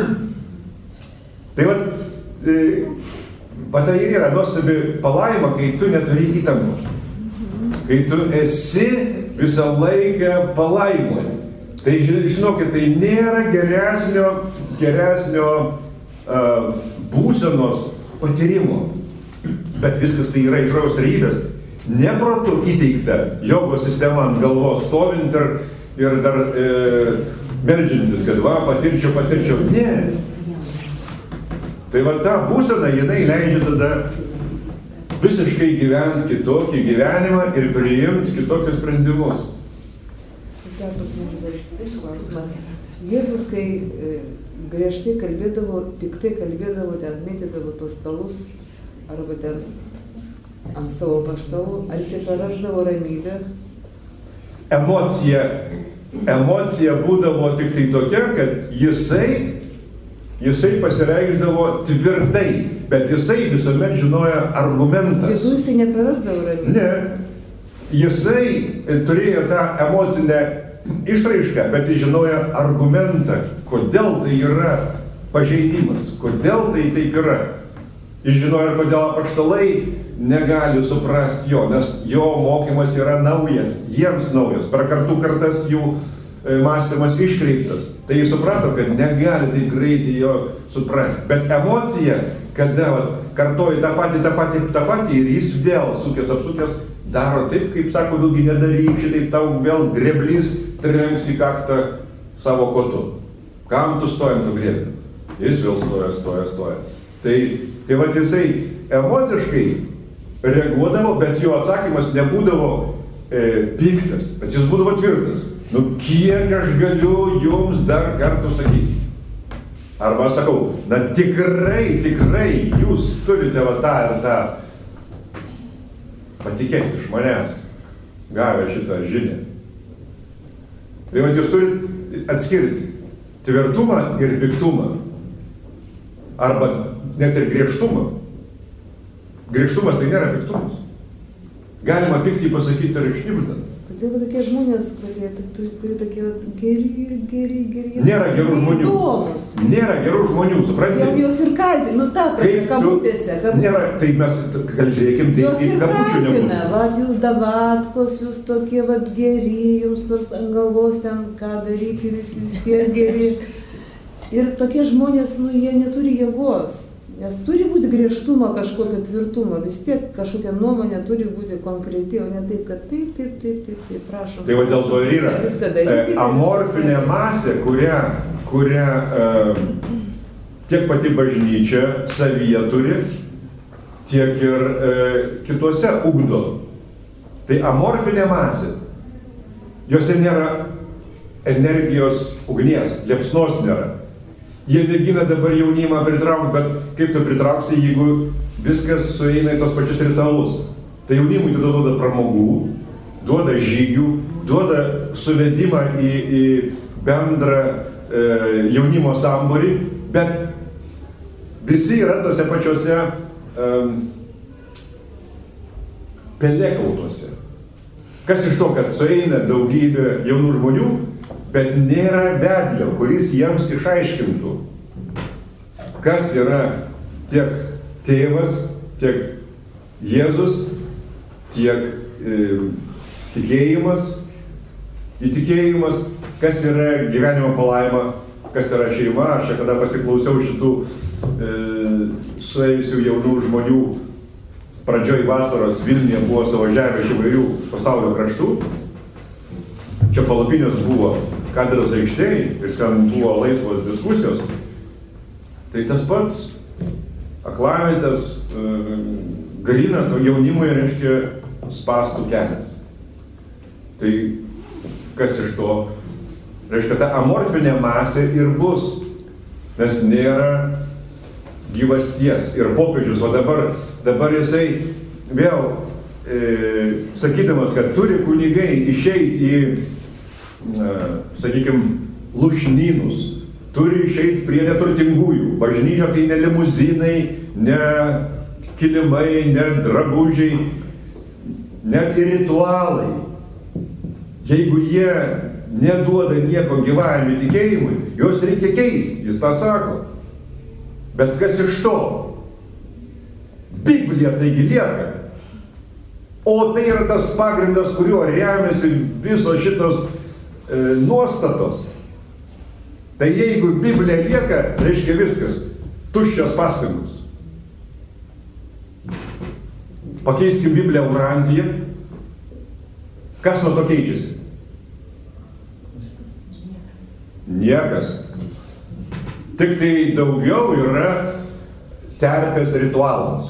Tai va, e, va tai ir yra nuostabi palaima, kai tu neturi įtampos. Kai tu esi visą laiką palaimoj. Tai žinokit, tai nėra geresnio, geresnio uh, būsenos patyrimo. Bet viskas tai yra iš raus trejybės. Ne protu įteikta jogos sistema ant galvos stovint ir, ir dar e, meldžiantis, kad va, patirčiau, patirčiau. Ne. Tai va ta būsena, jinai leidžia tada visiškai gyventi kitokį gyvenimą ir priimti kitokius sprendimus. Dar toks nežinau, klausimas. Jėzus, kai e, griežtai kalbėdavo, piktai kalbėdavo, ten mėtydavo tos stalus, arba ten ant savo paštalų, ar jisai prarasdavo ramybę? Emocija, emocija būdavo tik tai tokia, kad jisai, jisai pasireikšdavo tvirtai, bet jisai visuomet žinojo argumentą. Jėzus jisai neprarasdavo ramybę? Ne. Jisai turėjo tą emocinę išraišką, bet jis žinojo argumentą, kodėl tai yra pažeidimas, kodėl tai taip yra. Jis žinojo, kodėl apaštalai negali suprasti jo, nes jo mokymas yra naujas, jiems naujas, per kartų kartas jų mąstymas iškreiptas. Tai jis suprato, kad negali taip greitai jo suprasti. Bet emocija, kada va, kartoji tą patį, tą patį, tą patį ir jis vėl sukės, apsukės, daro taip, kaip sako, daugi nedaryk, šitaip tau vėl greblys trenks į kaktą savo kotu. Kam tu stojam tu greblį? Jis vėl stoja, stoja, stoja. Tai, tai va jisai emociškai reaguodavo, bet jo atsakymas nebūdavo e, piktas, bet jis būdavo tvirtas. Nu, kiek aš galiu jums dar kartų sakyti? Arba sakau, na tikrai, tikrai jūs turite va tą ir tą. Patikėti iš manęs, gavę šitą žinią. Tai va jūs turite atskirti tvirtumą ir piktumą. Arba net ir griežtumą. Griežtumas tai nėra piktumas. Galima piktį pasakyti ir išnipždant. Tai va tokie žmonės, kurie, kurie tokie geri ir geri, geri. Nėra gerų žmonių. Įdomus. Nėra gerų žmonių, suprantate? Jau jos ir kaltina, nu ta prasme, kabutėse. Kabutėse. Nėra, tai mes kalbėkim, tai jos ir kabučių nebūtų. kaltina, va, jūs davatkos, jūs tokie va geri, jums nors ant galvos ten ką daryk ir jūs vis tiek geri. Ir tokie žmonės, nu, jie neturi jėgos. Nes turi būti griežtumo, kažkokio tvirtumo, vis tiek kažkokia nuomonė turi būti konkreti, o ne taip, kad taip, taip, taip, taip, taip, prašom. Tai va dėl to ir yra darykite, amorfinė masė, kurią, kurią uh, tiek pati bažnyčia savyje turi, tiek ir uh, kituose ugdo. Tai amorfinė masė, jose nėra energijos ugnies, liepsnos nėra. Jie mėgina dabar jaunimą pritraukti, bet kaip tu pritrauksi, jeigu viskas sueina į tos pačius ritualus. Tai jaunimui tada duoda pramogų, duoda žygių, duoda suvedimą į, į bendrą e, jaunimo sambūrį, bet visi yra tose pačiose e, pelėkautuose. Kas iš to, kad sueina daugybė jaunų žmonių, bet nėra vedlio, kuris jiems išaiškintų, kas yra tiek tėvas, tiek Jėzus, tiek e, tikėjimas, įtikėjimas, kas yra gyvenimo palaima, kas yra šeima. Aš čia kada pasiklausiau šitų e, suėjusių jaunų žmonių, pradžioj vasaros Vilniuje buvo suvažiavę iš įvairių pasaulio kraštų. Čia palapinės buvo katedros aikštėj ir ten buvo laisvos diskusijos. Tai tas pats aklavietės, e, grynas jaunimui, reiškia, spastų kelias. Tai kas iš to? Reiškia, ta amorfinė masė ir bus, nes nėra gyvasties. Ir popiežius, o dabar, dabar jisai vėl e, sakydamas, kad turi kunigai išeiti į, e, sakykime, lūšnynus, turi išeiti prie neturtingųjų. Bažnyčia tai ne limuzinai, ne kilimai, ne drabužiai, net ir ritualai. Jeigu jie neduoda nieko gyvajam įtikėjimui, juos reikia keisti, jis tą sako. Bet kas iš to? Biblija taigi lieka. O tai yra tas pagrindas, kuriuo remiasi visos šitos e, nuostatos. Tai jeigu Biblija lieka, reiškia viskas. Tuščios pastangos. Pakeiskim Bibliją Urantiją. Kas nuo to keičiasi? Niekas. Tik tai daugiau yra terpės ritualams.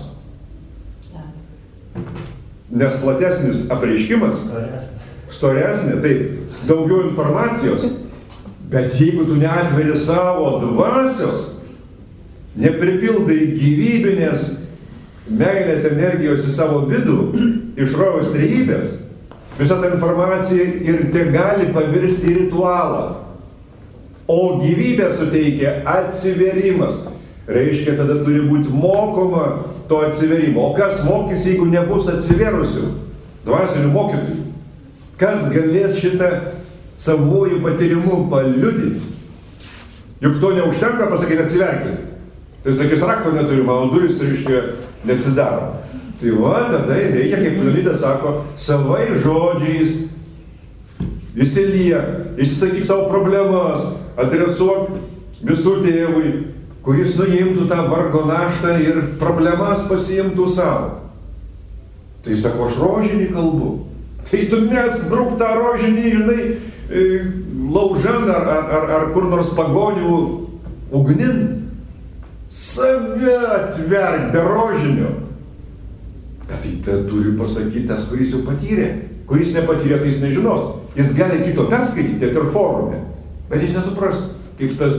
Nes platesnis apreiškimas, storesnė, taip, daugiau informacijos. Bet jeigu tu neatveri savo dvasios, nepripildai gyvybinės meilės energijos į savo vidų, iš rojaus trejybės, visa ta informacija ir te gali pavirsti į ritualą. O gyvybę suteikia atsiverimas. Reiškia, tada turi būti mokoma to atsiverimo. O kas mokys, jeigu nebus atsiverusių dvasinių mokytojų? Kas galės šitą savojų patyrimu paliudyti? Juk to neužtenka pasakyti atsiverkite. Tai sakys, rakto neturi, mano duris, reiškia, neatsidaro. Tai va, tada reikia, kaip Liudas sako, savai žodžiais įsiliek, išsakyk savo problemas, adresuok visų tėvui, kuris nuimtų tą vargo naštą ir problemas pasiimtų savo. Tai sako, aš rožinį kalbu. Tai tu mes bruk tą rožinį, žinai, laužan ar, ar, ar kur nors pagonių ugnin. Save atverk be rožinio. Bet tai tai turi pasakyti tas, kuris jau patyrė. Kuris nepatyrė, tai jis nežinos. Jis gali kito perskaityti, net ir forume. Bet jis nesupras, kaip tas,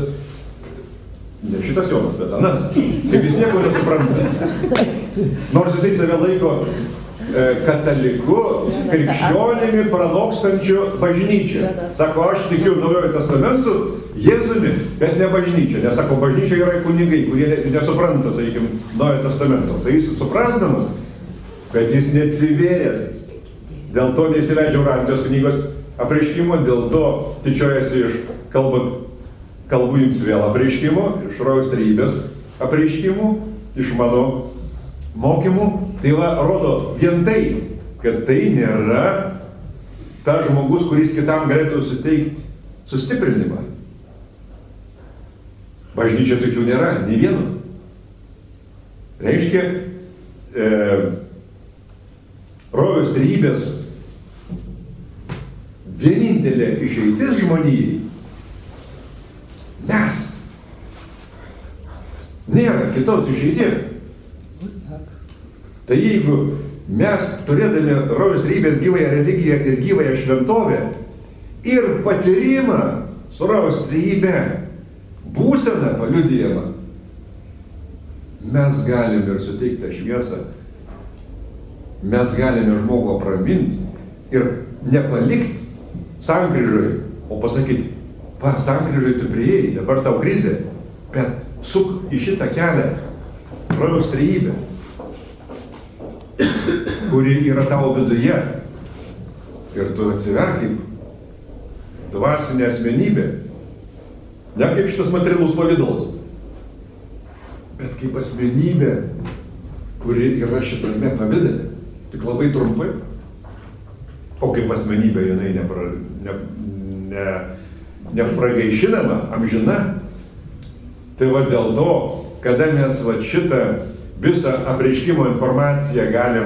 ne šitas Jonas, bet anas, kaip jis nieko nesupranta. Nors jisai save laiko e, kataliku, krikščionimi, pranokstančiu bažnyčią. Sako, aš tikiu Naujojo testamentu Jėzumi, bet ne bažnyčia. Nes sako, bažnyčia yra kunigai, kurie nesupranta, sakykime, Naujojo testamento. Tai jis suprasdamas, bet jis neatsivėręs. Dėl to neįsileidžia Urantijos knygos apreiškimo, dėl to tyčiojasi iš kalbant, kalbų jums vėl apreiškimo, iš rojaus trejybės apreiškimų, iš mano mokymų. Tai va, rodo vien tai, kad tai nėra ta žmogus, kuris kitam galėtų suteikti sustiprinimą. Bažnyčia tokių nėra, nei vieno. Reiškia, e, rojaus trejybės vienintelė išeitis žmonijai mes. Nėra kitos išeities. Tai jeigu mes, turėdami rojaus trejybės gyvąją religiją ir gyvąją šventovę ir patyrimą su rojaus trejybe, būseną paliudijimą, mes galime ir suteikti tą šviesą, mes galime žmogų apraminti ir nepalikti sankryžai, o pasakyti, va, sankryžai tu priėjai, dabar tau krizė, bet suk į šitą kelią rojaus trejybę, kuri yra tavo viduje. Ir tu atsiverk kaip dvasinė asmenybė. Ne kaip šitas materialus pavidalas, bet kaip asmenybė, kuri yra šitame pavidale. Tik labai trumpai. O kaip asmenybė jinai nepra, ne, ne, nepragaišinama, amžina. Tai va dėl to, kada mes va šitą visą apreiškimo informaciją galim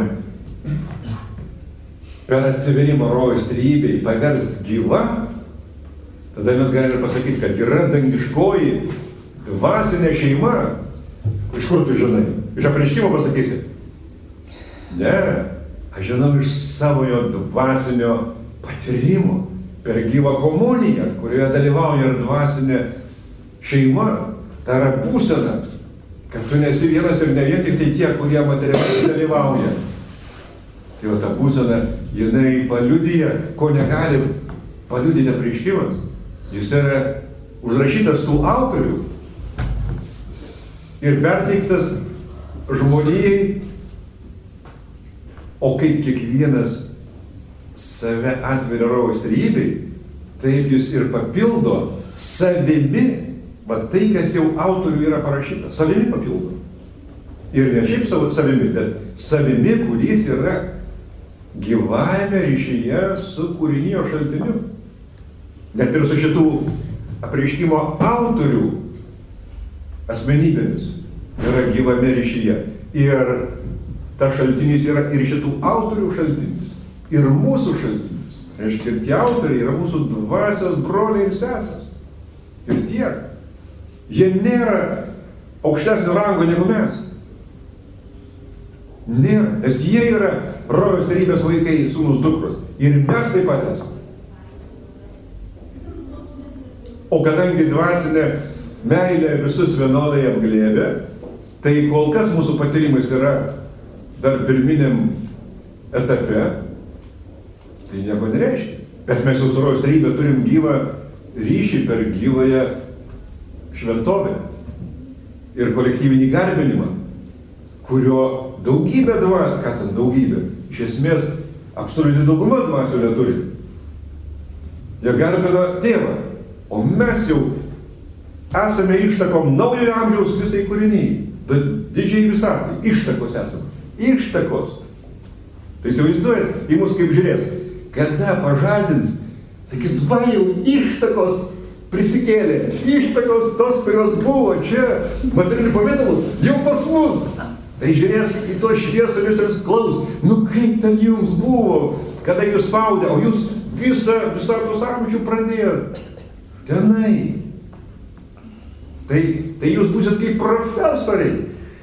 per atsiverimą rojaus trejybei paversti gyva, tada mes galime pasakyti, kad yra dangiškoji dvasinė šeima. Iš kur tu žinai? Iš apreiškimo pasakysi? Ne. Aš žinau iš savojo dvasinio patyrimo, per gyvą komuniją, kurioje dalyvauja ir dvasinė šeima. Tai yra būsena, kad tu nesi vienas ir ne vien tik tai tie, kurie materialiai dalyvauja. Tai va ta būsena, jinai paliudija, ko negali paliudyti apreiškimas. Jis yra užrašytas tų autorių ir perteiktas žmonijai, o kaip kiekvienas save atveria rojaus trejybei, taip jis ir papildo savimi, va tai, kas jau autorių yra parašyta, savimi papildo. Ir ne šiaip savo savimi, bet savimi, kuris yra gyvajame ryšyje su kūrinijo šaltiniu. Net ir su šitų apreiškimo autorių asmenybėmis yra gyvame ryšyje. Ir ta šaltinis yra ir šitų autorių šaltinis, ir mūsų šaltinis. Reiškia, ir tie autoriai yra mūsų dvasios broliai ir sesės. Ir tiek. Jie nėra aukštesnio rango negu mes. Nėra, nes jie yra rojaus trejybės vaikai, sūnus dukros. Ir mes taip pat esame. O kadangi dvasinė meilė visus vienodai apglėbė, tai kol kas mūsų patyrimas yra dar pirminiam etape, tai nieko nereiškia. Bet mes jau su rojaus trejybė turim gyvą ryšį per gyvąją šventovę ir kolektyvinį garbinimą, kurio daugybė dvasių, ką ten daugybė, iš esmės absoliuti dauguma dvasių neturi. Jie garbina tėvą, o mes jau esame ištakom naujojo amžiaus visai kūriniai, didžiai visatai, ištakos esame, ištakos. Tai įsivaizduojat, į mus kaip žiūrės, kada pažadins, sakys, va jau ištakos prisikėlė, ištakos tos, kurios buvo čia, materialių pavidalų, jau pas mus. Tai žiūrės į to šviesulius ir klaus, nu kaip ten jums buvo, kada jūs spaudė, o jūs visą, visą tos amžių pradėjot. Tenai. Tai, tai jūs būsit kaip profesoriai.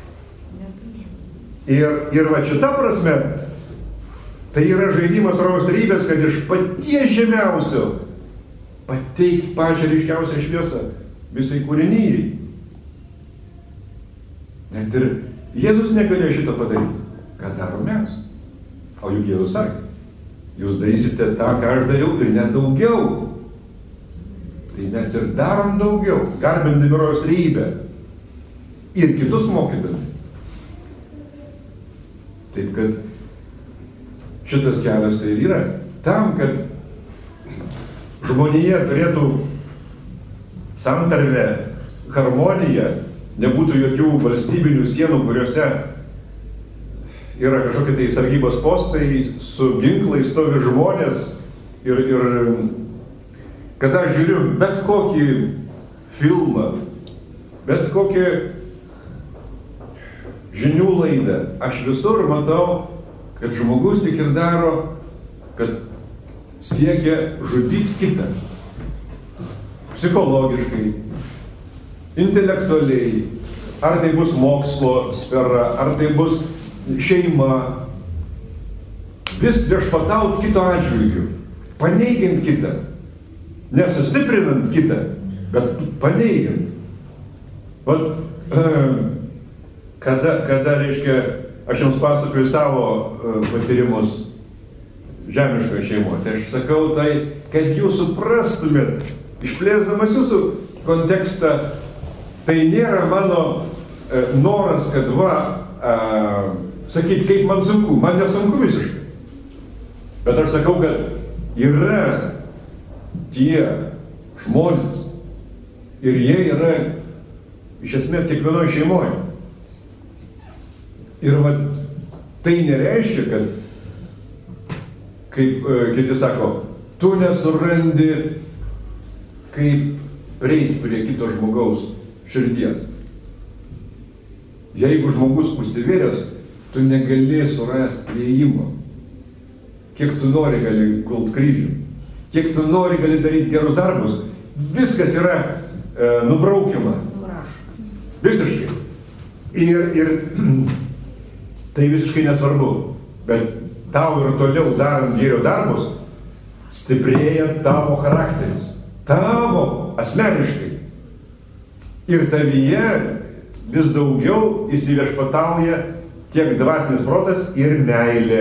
Ir, ir va šita prasme, tai yra žaidimas rojaus trejybės, kad iš paties žemiausio pateikti pačią ryškiausią šviesą visai kūrinijai. Net ir Jėzus negalėjo šito padaryti. Ką daro mes? O juk Jėzus sakė, jūs darysite tą, ką aš dariau, ir net daugiau. Tai mes ir darom daugiau, garbindami rojaus trejybę ir kitus mokydami. Taip kad šitas kelias tai ir yra tam, kad žmonija turėtų santarvę, harmoniją, nebūtų jokių valstybinių sienų, kuriuose yra kažkokie tai sargybos postai, su ginklais stovi žmonės ir, ir kada aš žiūriu bet kokį filmą, bet kokį žinių laidą, aš visur matau, kad žmogus tik ir daro, kad siekia žudyti kitą. Psichologiškai, intelektualiai, ar tai bus mokslo sfera, ar tai bus šeima, vis viešpataut kito atžvilgiu, paneigiant kitą, nesustiprinant kitą, bet paneigiant. Vat, kada, kada, reiškia, aš jums pasakoju savo patyrimus žemiškoje šeimoje, tai aš sakau tai, kad jūs suprastumėt, išplėsdamas jūsų kontekstą, tai nėra mano e, noras, kad va, e, sakyti, kaip man sunku, man nesunku visiškai. Bet aš sakau, kad yra tie žmonės ir jie yra iš esmės kiekvienoje šeimoje. Ir va, tai nereiškia, kad, kaip e, kiti sako, tu nesurandi, kaip prieiti prie kito žmogaus širdies. Jeigu žmogus užsivėręs, tu negali surasti prieimo. Kiek tu nori gali gult kryžių, kiek tu nori gali daryti gerus darbus, viskas yra e, nubraukiama. Visiškai. Ir, ir tai visiškai nesvarbu, bet tau ir toliau darant gėrio darbus, stiprėja tavo charakteris, tavo asmeniškai. Ir tavyje vis daugiau įsiviešpatauja tiek dvasinis protas ir meilė.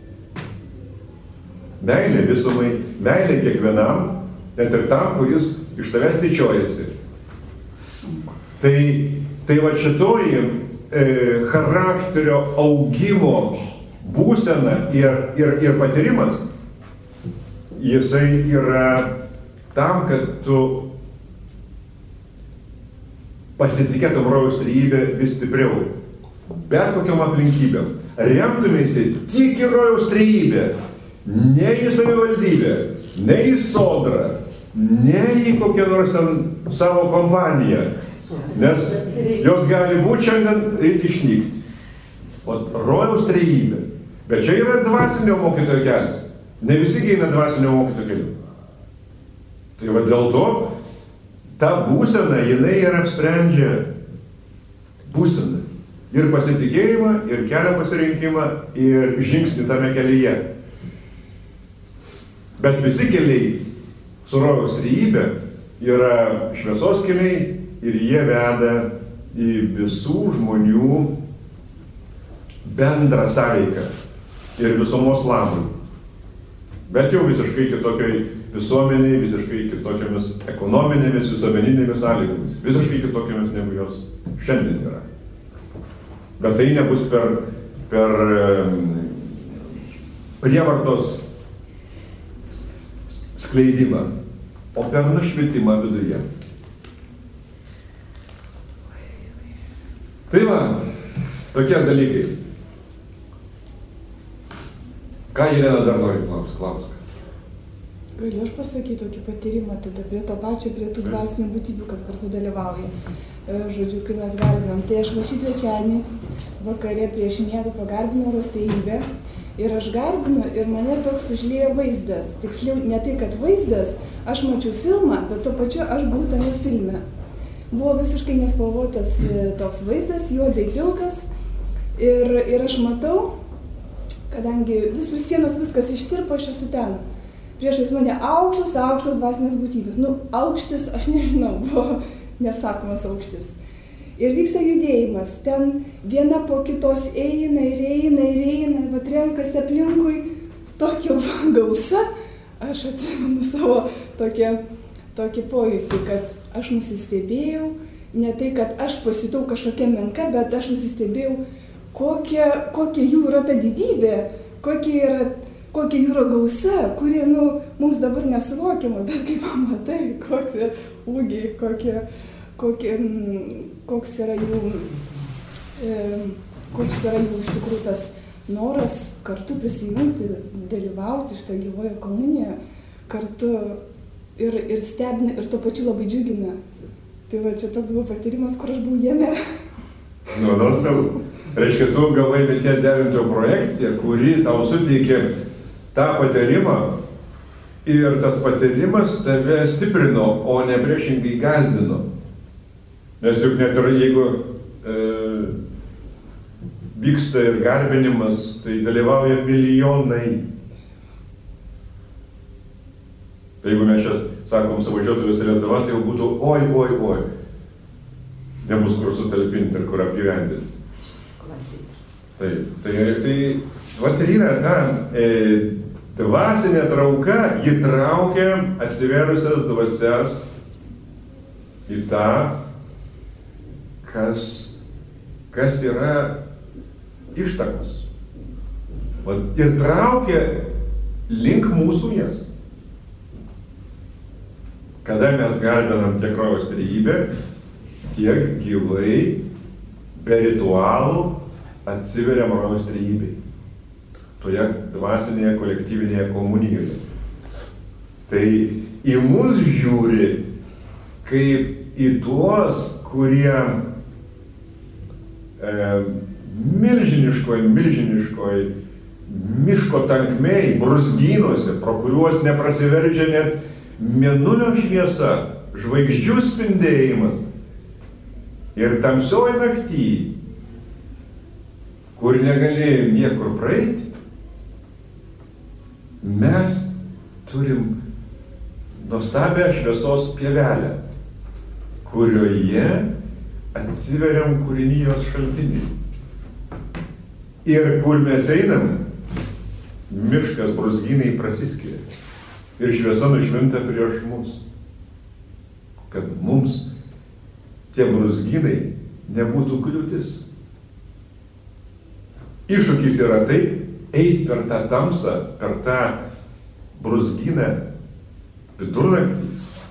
Meilė visumai, meilė kiekvienam, net ir tam, kuris iš tavęs tyčiojasi. Tai, tai va šitoji e, charakterio augimo būsena ir, ir, ir patyrimas, jisai yra tam, kad tu pasitikėtum rojaus trejybę vis stipriau, bet kokiom aplinkybėm. Remtumėsi tik į rojaus trejybę, ne į savivaldybę, ne į sodrą, ne į kokią nors ten savo kompaniją, nes jos gali būti šiandien reikia išnykti. O rojaus trejybė. Bet čia yra dvasinio mokytojo kelias. Ne visi eina dvasinio mokytojo keliu. Tai va dėl to ta būsena, jinai ir apsprendžia būseną. Ir pasitikėjimą, ir kelio pasirinkimą, ir žingsnį tame kelyje. Bet visi keliai su rojaus trejybė yra šviesos keliai ir jie veda į visų žmonių bendrą sąveiką ir visumos labui. Bet jau visiškai kitokiai visuomeniai, visiškai kitokiamis ekonominėmis, visuomeninėmis sąlygomis. Visiškai kitokiamis, negu jos šiandien yra. Bet tai nebus per, per prievartos skleidimą, o per nušvitimą viduje. Tai va, tokie dalykai. Ką Jelena dar nori klausti? Klausk. Galiu aš pasakyti tokį patyrimą, tada prie to pačio, prie tų dvasinių būtybių, kad kartu dalyvauja. Žodžiu, kai mes garbinam, tai aš va šį trečiadienį vakare prieš miegą pagarbinau rojaus trejybę ir aš garbinu ir mane toks užliejo vaizdas. Tiksliau, ne tai, kad vaizdas, aš mačiau filmą, bet tuo pačiu aš buvau tame filme. Buvo visiškai nespalvotas toks vaizdas, juodai pilkas ir, ir aš matau, kadangi visų sienos viskas ištirpo, aš esu ten. Priešais mane aukštos, aukštos dvasinės būtybės. Nu, aukštis, aš nežinau, buvo nesakomas aukštis. Ir vyksta judėjimas. Ten viena po kitos eina ir eina ir eina, vat renkasi aplinkui tokia gausa. Aš atsimenu savo tokią, tokį pojūtį, kad aš nusistebėjau, ne tai, kad aš pasitau kažkokia menka, bet aš nusistebėjau, kokia, kokia jų yra ta didybė, kokia yra kokia jų yra gausa, kuri, nu, mums dabar nesuvokiama, bet kai pamatai, koks yra ūgiai, kokie, kokie, koks yra jų, e, koks yra jų iš tikrųjų tas noras kartu prisijungti, dalyvauti šitą gyvoją komuniją, kartu ir, ir stebina, ir tuo pačiu labai džiugina. Tai va, čia toks buvo patyrimas, kur aš buvau jame. Nu, nuostabu. Reiškia, tu gavai minties derintojo projekciją, kuri tau suteikė tą patyrimą ir tas patyrimas tave stiprino, o ne priešingai gąsdino. Nes juk net ir jeigu e, vyksta ir garbinimas, tai dalyvauja milijonai. Jeigu mes čia sakom savažiuotų visą Lietuvą, tai jau būtų oi, oi, oi. Nebus kur sutalpinti ir kur apgyvendinti. Taip, tai, tai vat ir yra ta e, dvasinė trauka, ji traukia atsiverusias dvasias į tą, kas, kas yra ištakos. Vat, ir traukia link mūsų jas. Kada mes garbinam tiek rojaus trejybę, tiek gyvai, be ritualų, atsiveriam rojaus trejybei. Toje dvasinėje kolektyvinėje komunijoje. Tai į mus žiūri kaip į tuos, kurie e, milžiniškoj, milžiniškoj miško tankmėj, brūzgynuose, pro kuriuos neprasiveržia net mėnulio šviesa, žvaigždžių spindėjimas ir tamsioj nakty, kur negalėjom niekur praeiti, mes turim nuostabią šviesos pievelę, kurioje atsiveriam kūrinijos šaltiniai. Ir kur mes einam, miškas brūzgynai prasiskiria ir šviesa nušvinta prieš mus. kad mums tie brūzgynai nebūtų kliūtis. Iššūkis yra taip, eiti per tą tamsą, per tą brūzgyną vidurnaktį,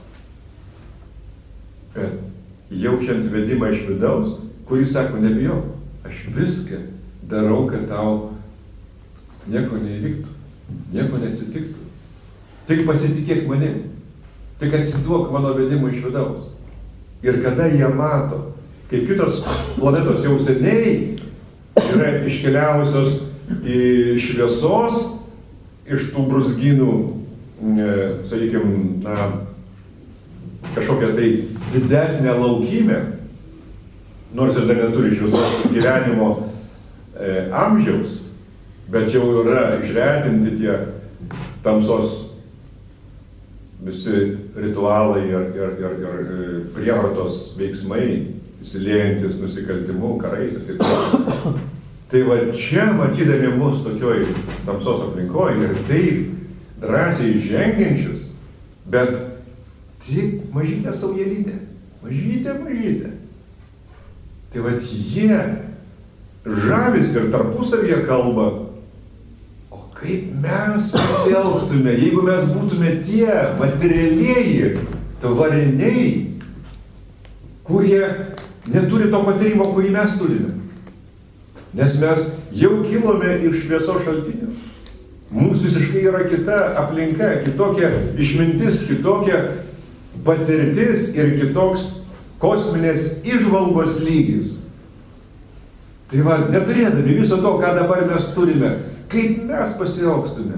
bet jaučiant vedimą iš vidaus, kuris sako, nebijok, aš viską darau, kad tau nieko neįvyktų, nieko neatsitiktų. Tik pasitikėk manim, tik atsiduok mano vedimui iš vidaus. Ir kada jie mato, kaip kitos planetos jau seniai yra iškeliavusios į šviesos, iš tų brūzgynų, sakykime, na, kažkokią tai didesnę laukymę, nors ir dar neturi šviesos gyvenimo e, amžiaus, bet jau yra išretinti tie tamsos visi ritualai ir, ir, ir, ir prievartos veiksmai, įsiliejantis nusikaltimų, karais ir taip toliau. Tai va čia, matydami mus tokioj tamsos aplinkoje ir taip drąsiai žengiančius, bet tik mažytė saujelytė, mažytė, mažytė. Tai va jie žavisi ir tarpusavyje kalba, o kaip mes pasielgtume, jeigu mes būtume tie materialieji tvariniai, kurie neturi to patyrimo, kurį mes turime. Nes mes jau kilome iš šviesos šaltinio. Mums visiškai yra kita aplinka, kitokia išmintis, kitokia patirtis ir kitoks kosminės įžvalgos lygis. Tai va, neturėdami viso to, ką dabar mes turime, kaip mes pasielgtume.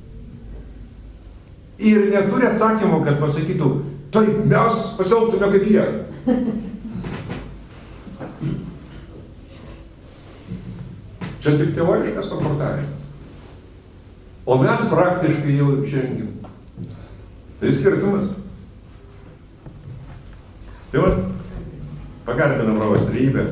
Ir neturi atsakymo, kad pasakytų, tai mes pasielgtume kaip jie. Čia tik teoriškas samprotavimas. O mes praktiškai jau žengim. Tai skirtumas. Tai va, pagarbinam Romas trejybę.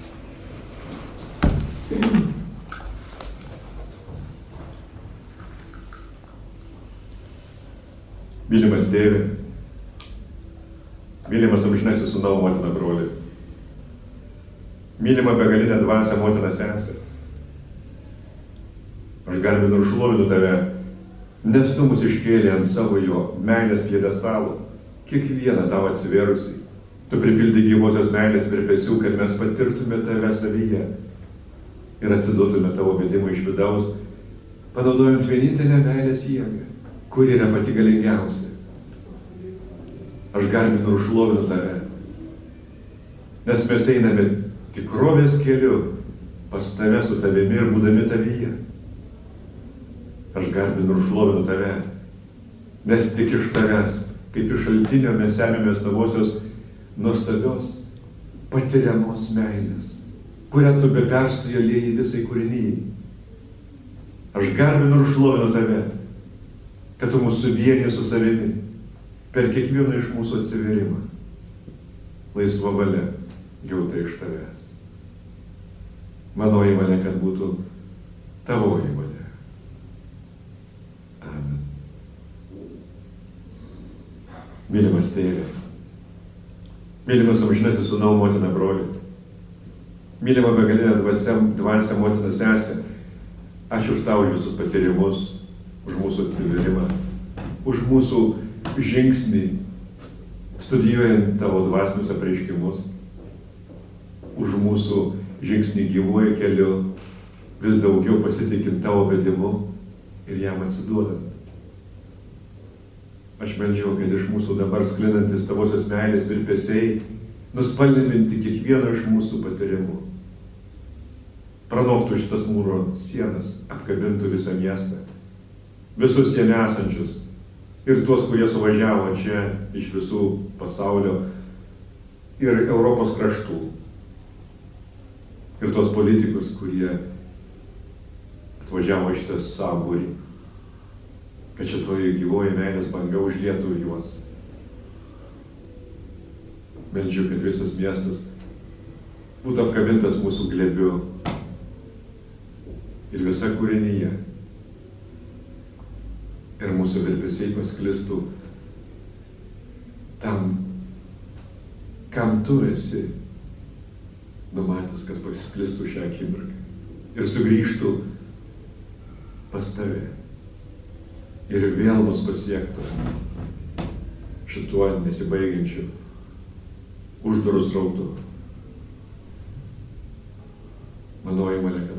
Mylimas tėve, mylimas amžinasis sūnau motina broli, mylima begalinė dvasia motina sesė. Aš garbinu ir šlovinu tave, nes tu mus iškėlė ant savo jo meilės pjedestalo, kiekvieną tavo atsivėrusi. Tu pripildai gyvosios meilės virpesių, kad mes patirtume tave savyje ir atsiduotume tavo vedimui iš vidaus, panaudojant vienintelę meilės jėgą, kuri yra pati galingiausia. Aš garbinu ir šlovinu tave, nes mes einame tikrovės keliu pas tave su tavimi ir būdami tavyje. Aš garbinu ir šlovinu tave, nes tik iš tavęs, kaip iš šaltinio mes semėmės tavosios nuostabios patiriamos meilės, kurią tu be perstojo lieji visai kūrinyjai. Aš garbinu ir šlovinu tave, kad tu mūsų suvieni su savimi per kiekvieną iš mūsų atsivėrimą. Laisva valia gauta iš tavęs. Manoji valia, kad būtų tavoji valia. Amen. Mylimas tėve, mylimas amžinasis sūnau motina broli, mylima begalinė dvasia, dvasia motina sesė, aš už tau už visus patyrimus, už mūsų atsiverimą, už mūsų žingsnį, studijuojant tavo dvasinius apreiškimus, už mūsų žingsnį gyvuoju keliu, vis daugiau pasitikint tavo vedimu ir jam atsiduodant. Aš meldžiau, kad iš mūsų dabar sklindantis tavosios meilės virpesiai nuspalvinti kiekvieno iš mūsų patyrimų. Pranoktų šitas mūro sienas, apkabintų visą miestą, visus jame esančius ir tuos, kurie suvažiavo čia iš visų pasaulio ir Europos kraštų. Ir tuos politikus, kurie atvažiavo iš tas sąbūrį, kad šitoji gyvoji meilės banga užlietų juos. Meldžiu, kad visas miestas būtų apkabintas mūsų glėbiu ir visa kūrinyje. Ir mūsų virpesiai pasklistų tam kam tu esi numatęs, kad pasisklistų šią akimirką ir sugrįžtų pas tave ir vėl mus pasiektų šituo nesibaigiančiu uždarų srautu. Manoji Malė, kad